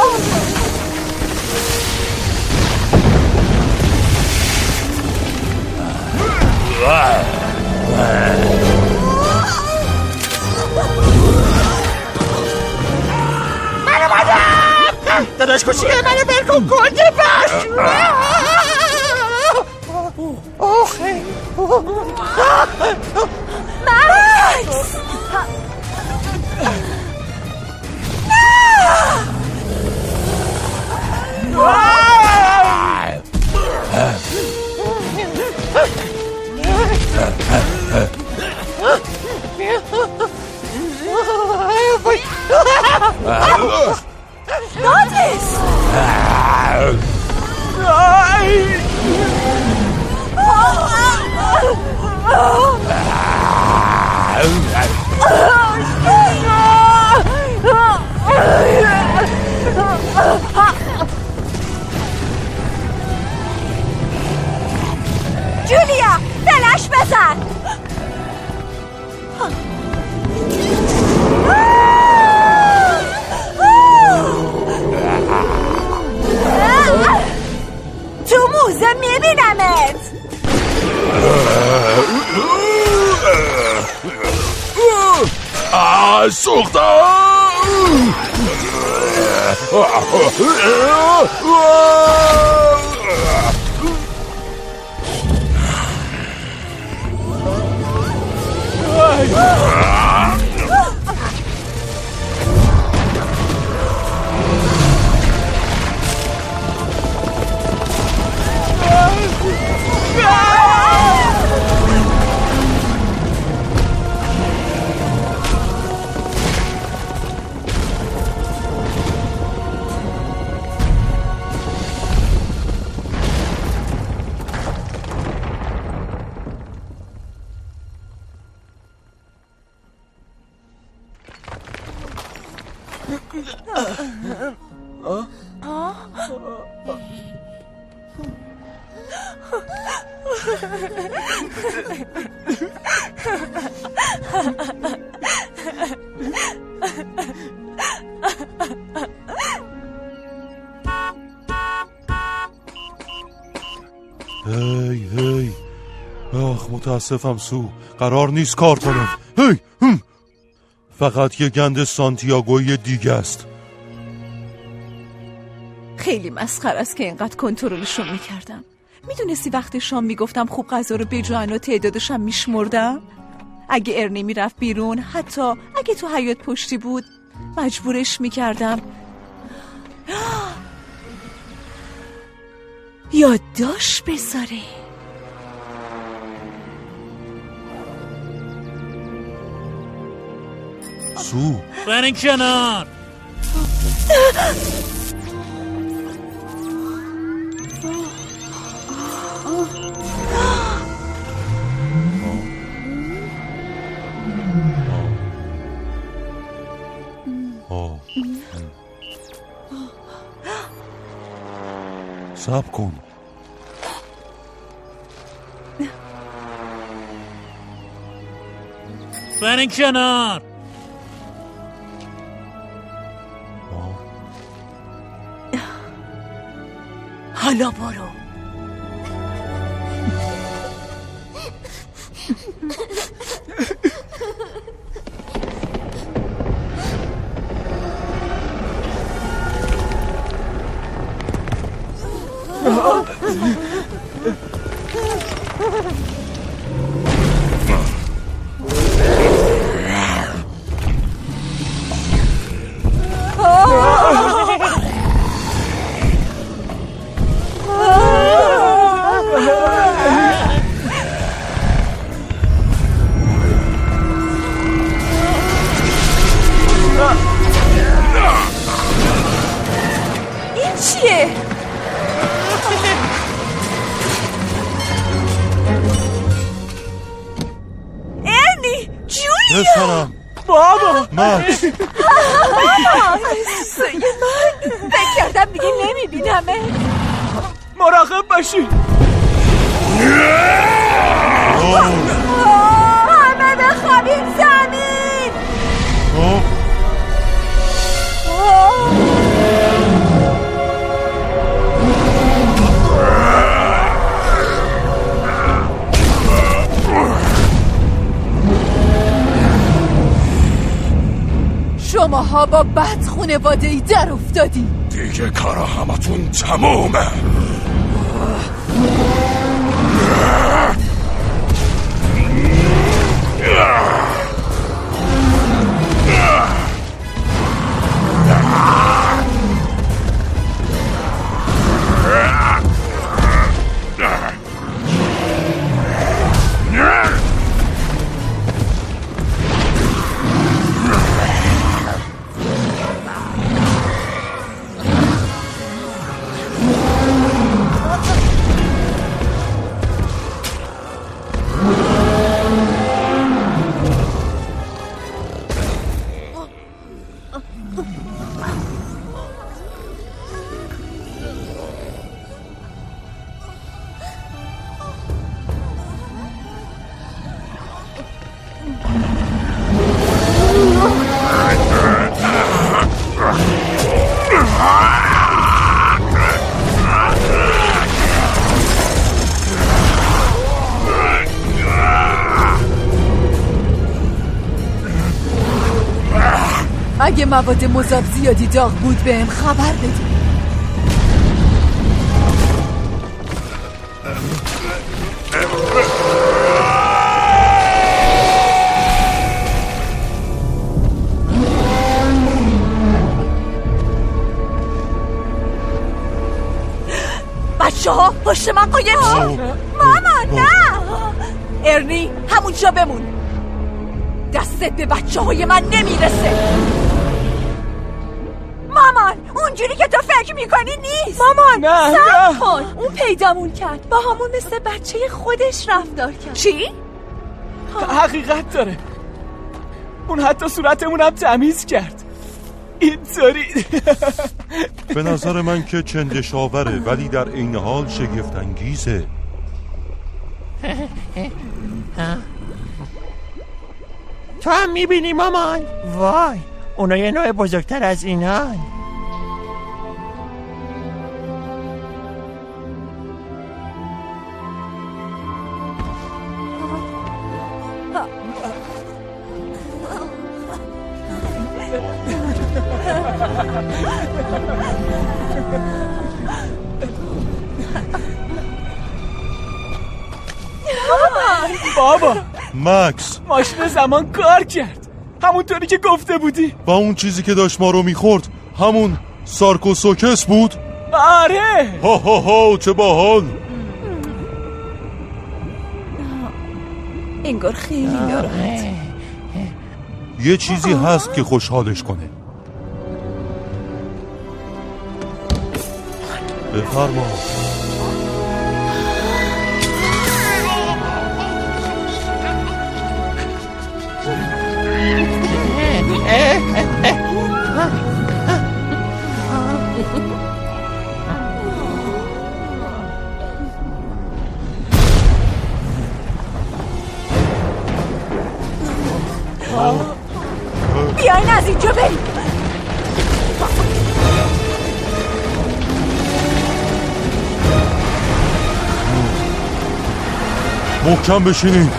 منو مادم داداش کوچیکه منو برکن گنده باش. آخه مکس جولیا فلش بزن. تو موزه میبینمت. سوختم. هی آخ متاسفم سو، قرار نیست کار کنم. هی فقط یه گند سانتیاگویی دیگه است. خیلی مسخره است که اینقدر کنترلشون میکردم. میدونستی وقت شام میگفتم خوب غذا رو بجوین و تعدادشم میشمردم؟ اگه ارنی میرفت بیرون، حتی اگه تو حیاط پشتی بود، مجبورش میکردم یادداشت بذاره. سو برین کنار. صبر کن. برین کنار. حالا برو. این چیه؟ ارنی، جولیا، پسرم، بابا، مکس. بابا، من فکر کردم دیگه نمیبینمه. مراقب باشی. همه بخوابیم زمین. شماها با بد خونواده‌ای در افتادی. دیگه کارا همتون تمومه. اگه مواد مذاب زیادی داغ بود بهم خبر بده. بچه‌ها پشت من قایم شید. ماما نه. ارنی همونجا بمون. دستت به بچه‌های من نمیرسه. مامان اونجوری که تو فکر میکنی نیست. مامان نه صبر کن. اون پیدامون کرد، با همون مثل بچه خودش رفتار کرد. چی؟ حقیقت داره. اون حتی صورتمون هم تمیز کرد. اینطوری. به نظر من که چندشاوره ولی در عین حال شگفت انگیزه. تو هم میبینی مامان؟ وای، اونا یه نوع بزرگتر از اینان. بابا مکس، ماشین زمان کار کرد همونطوری که گفته بودی. با اون چیزی که داشت ما رو میخورد همون سارکوسوکس بود؟ آره. ها ها ها، چه باحال. انگار خیلی ناراحت. یه چیزی هست که خوشحالش کنه. بفرما. بیاین از اینجا بریم. محکم بشینید.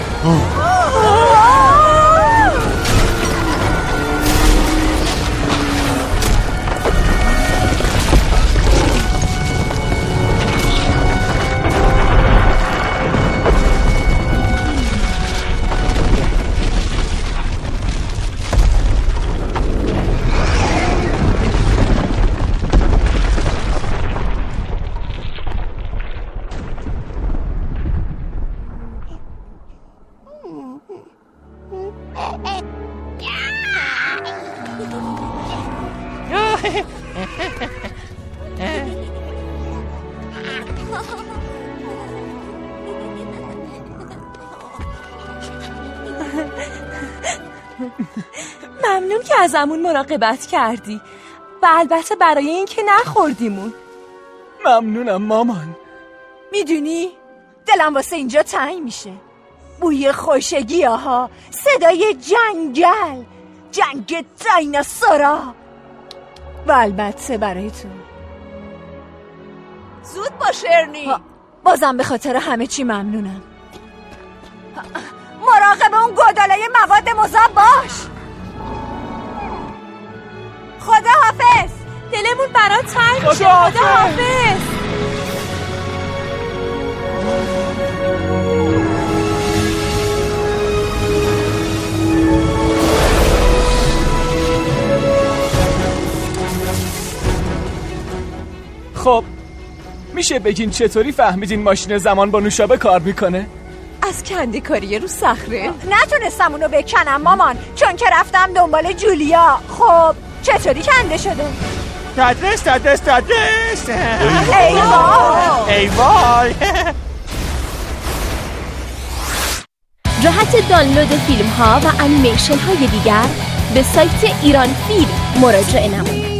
ممنون که ازمون مراقبت کردی و البته برای این که نخوردیمون. ممنونم مامان. میدونی دلم واسه اینجا تنگ میشه. بوی خوش گیاها، صدای جنگل، جنگ دایناسورا و البته برای تو. زود باش ارنی. بازم به خاطر همه چی ممنونم. مراقب اون گودالای مواد مذاب باش. خدا حافظ. دلمون برات تنگ میشه. خدا حافظ. خب میشه بگین چطوری فهمیدین ماشین زمان با نوشابه کار میکنه؟ از کنده‌کاری رو صخره. نتونستم اونو بکنم مامان، چون که رفتم دنبال جولیا. خب چطوری کنده شده؟ تدرس ای وای. جهت دانلود فیلم ها و انیمیشن های دیگر به سایت ایران فیلم مراجعه نمایید.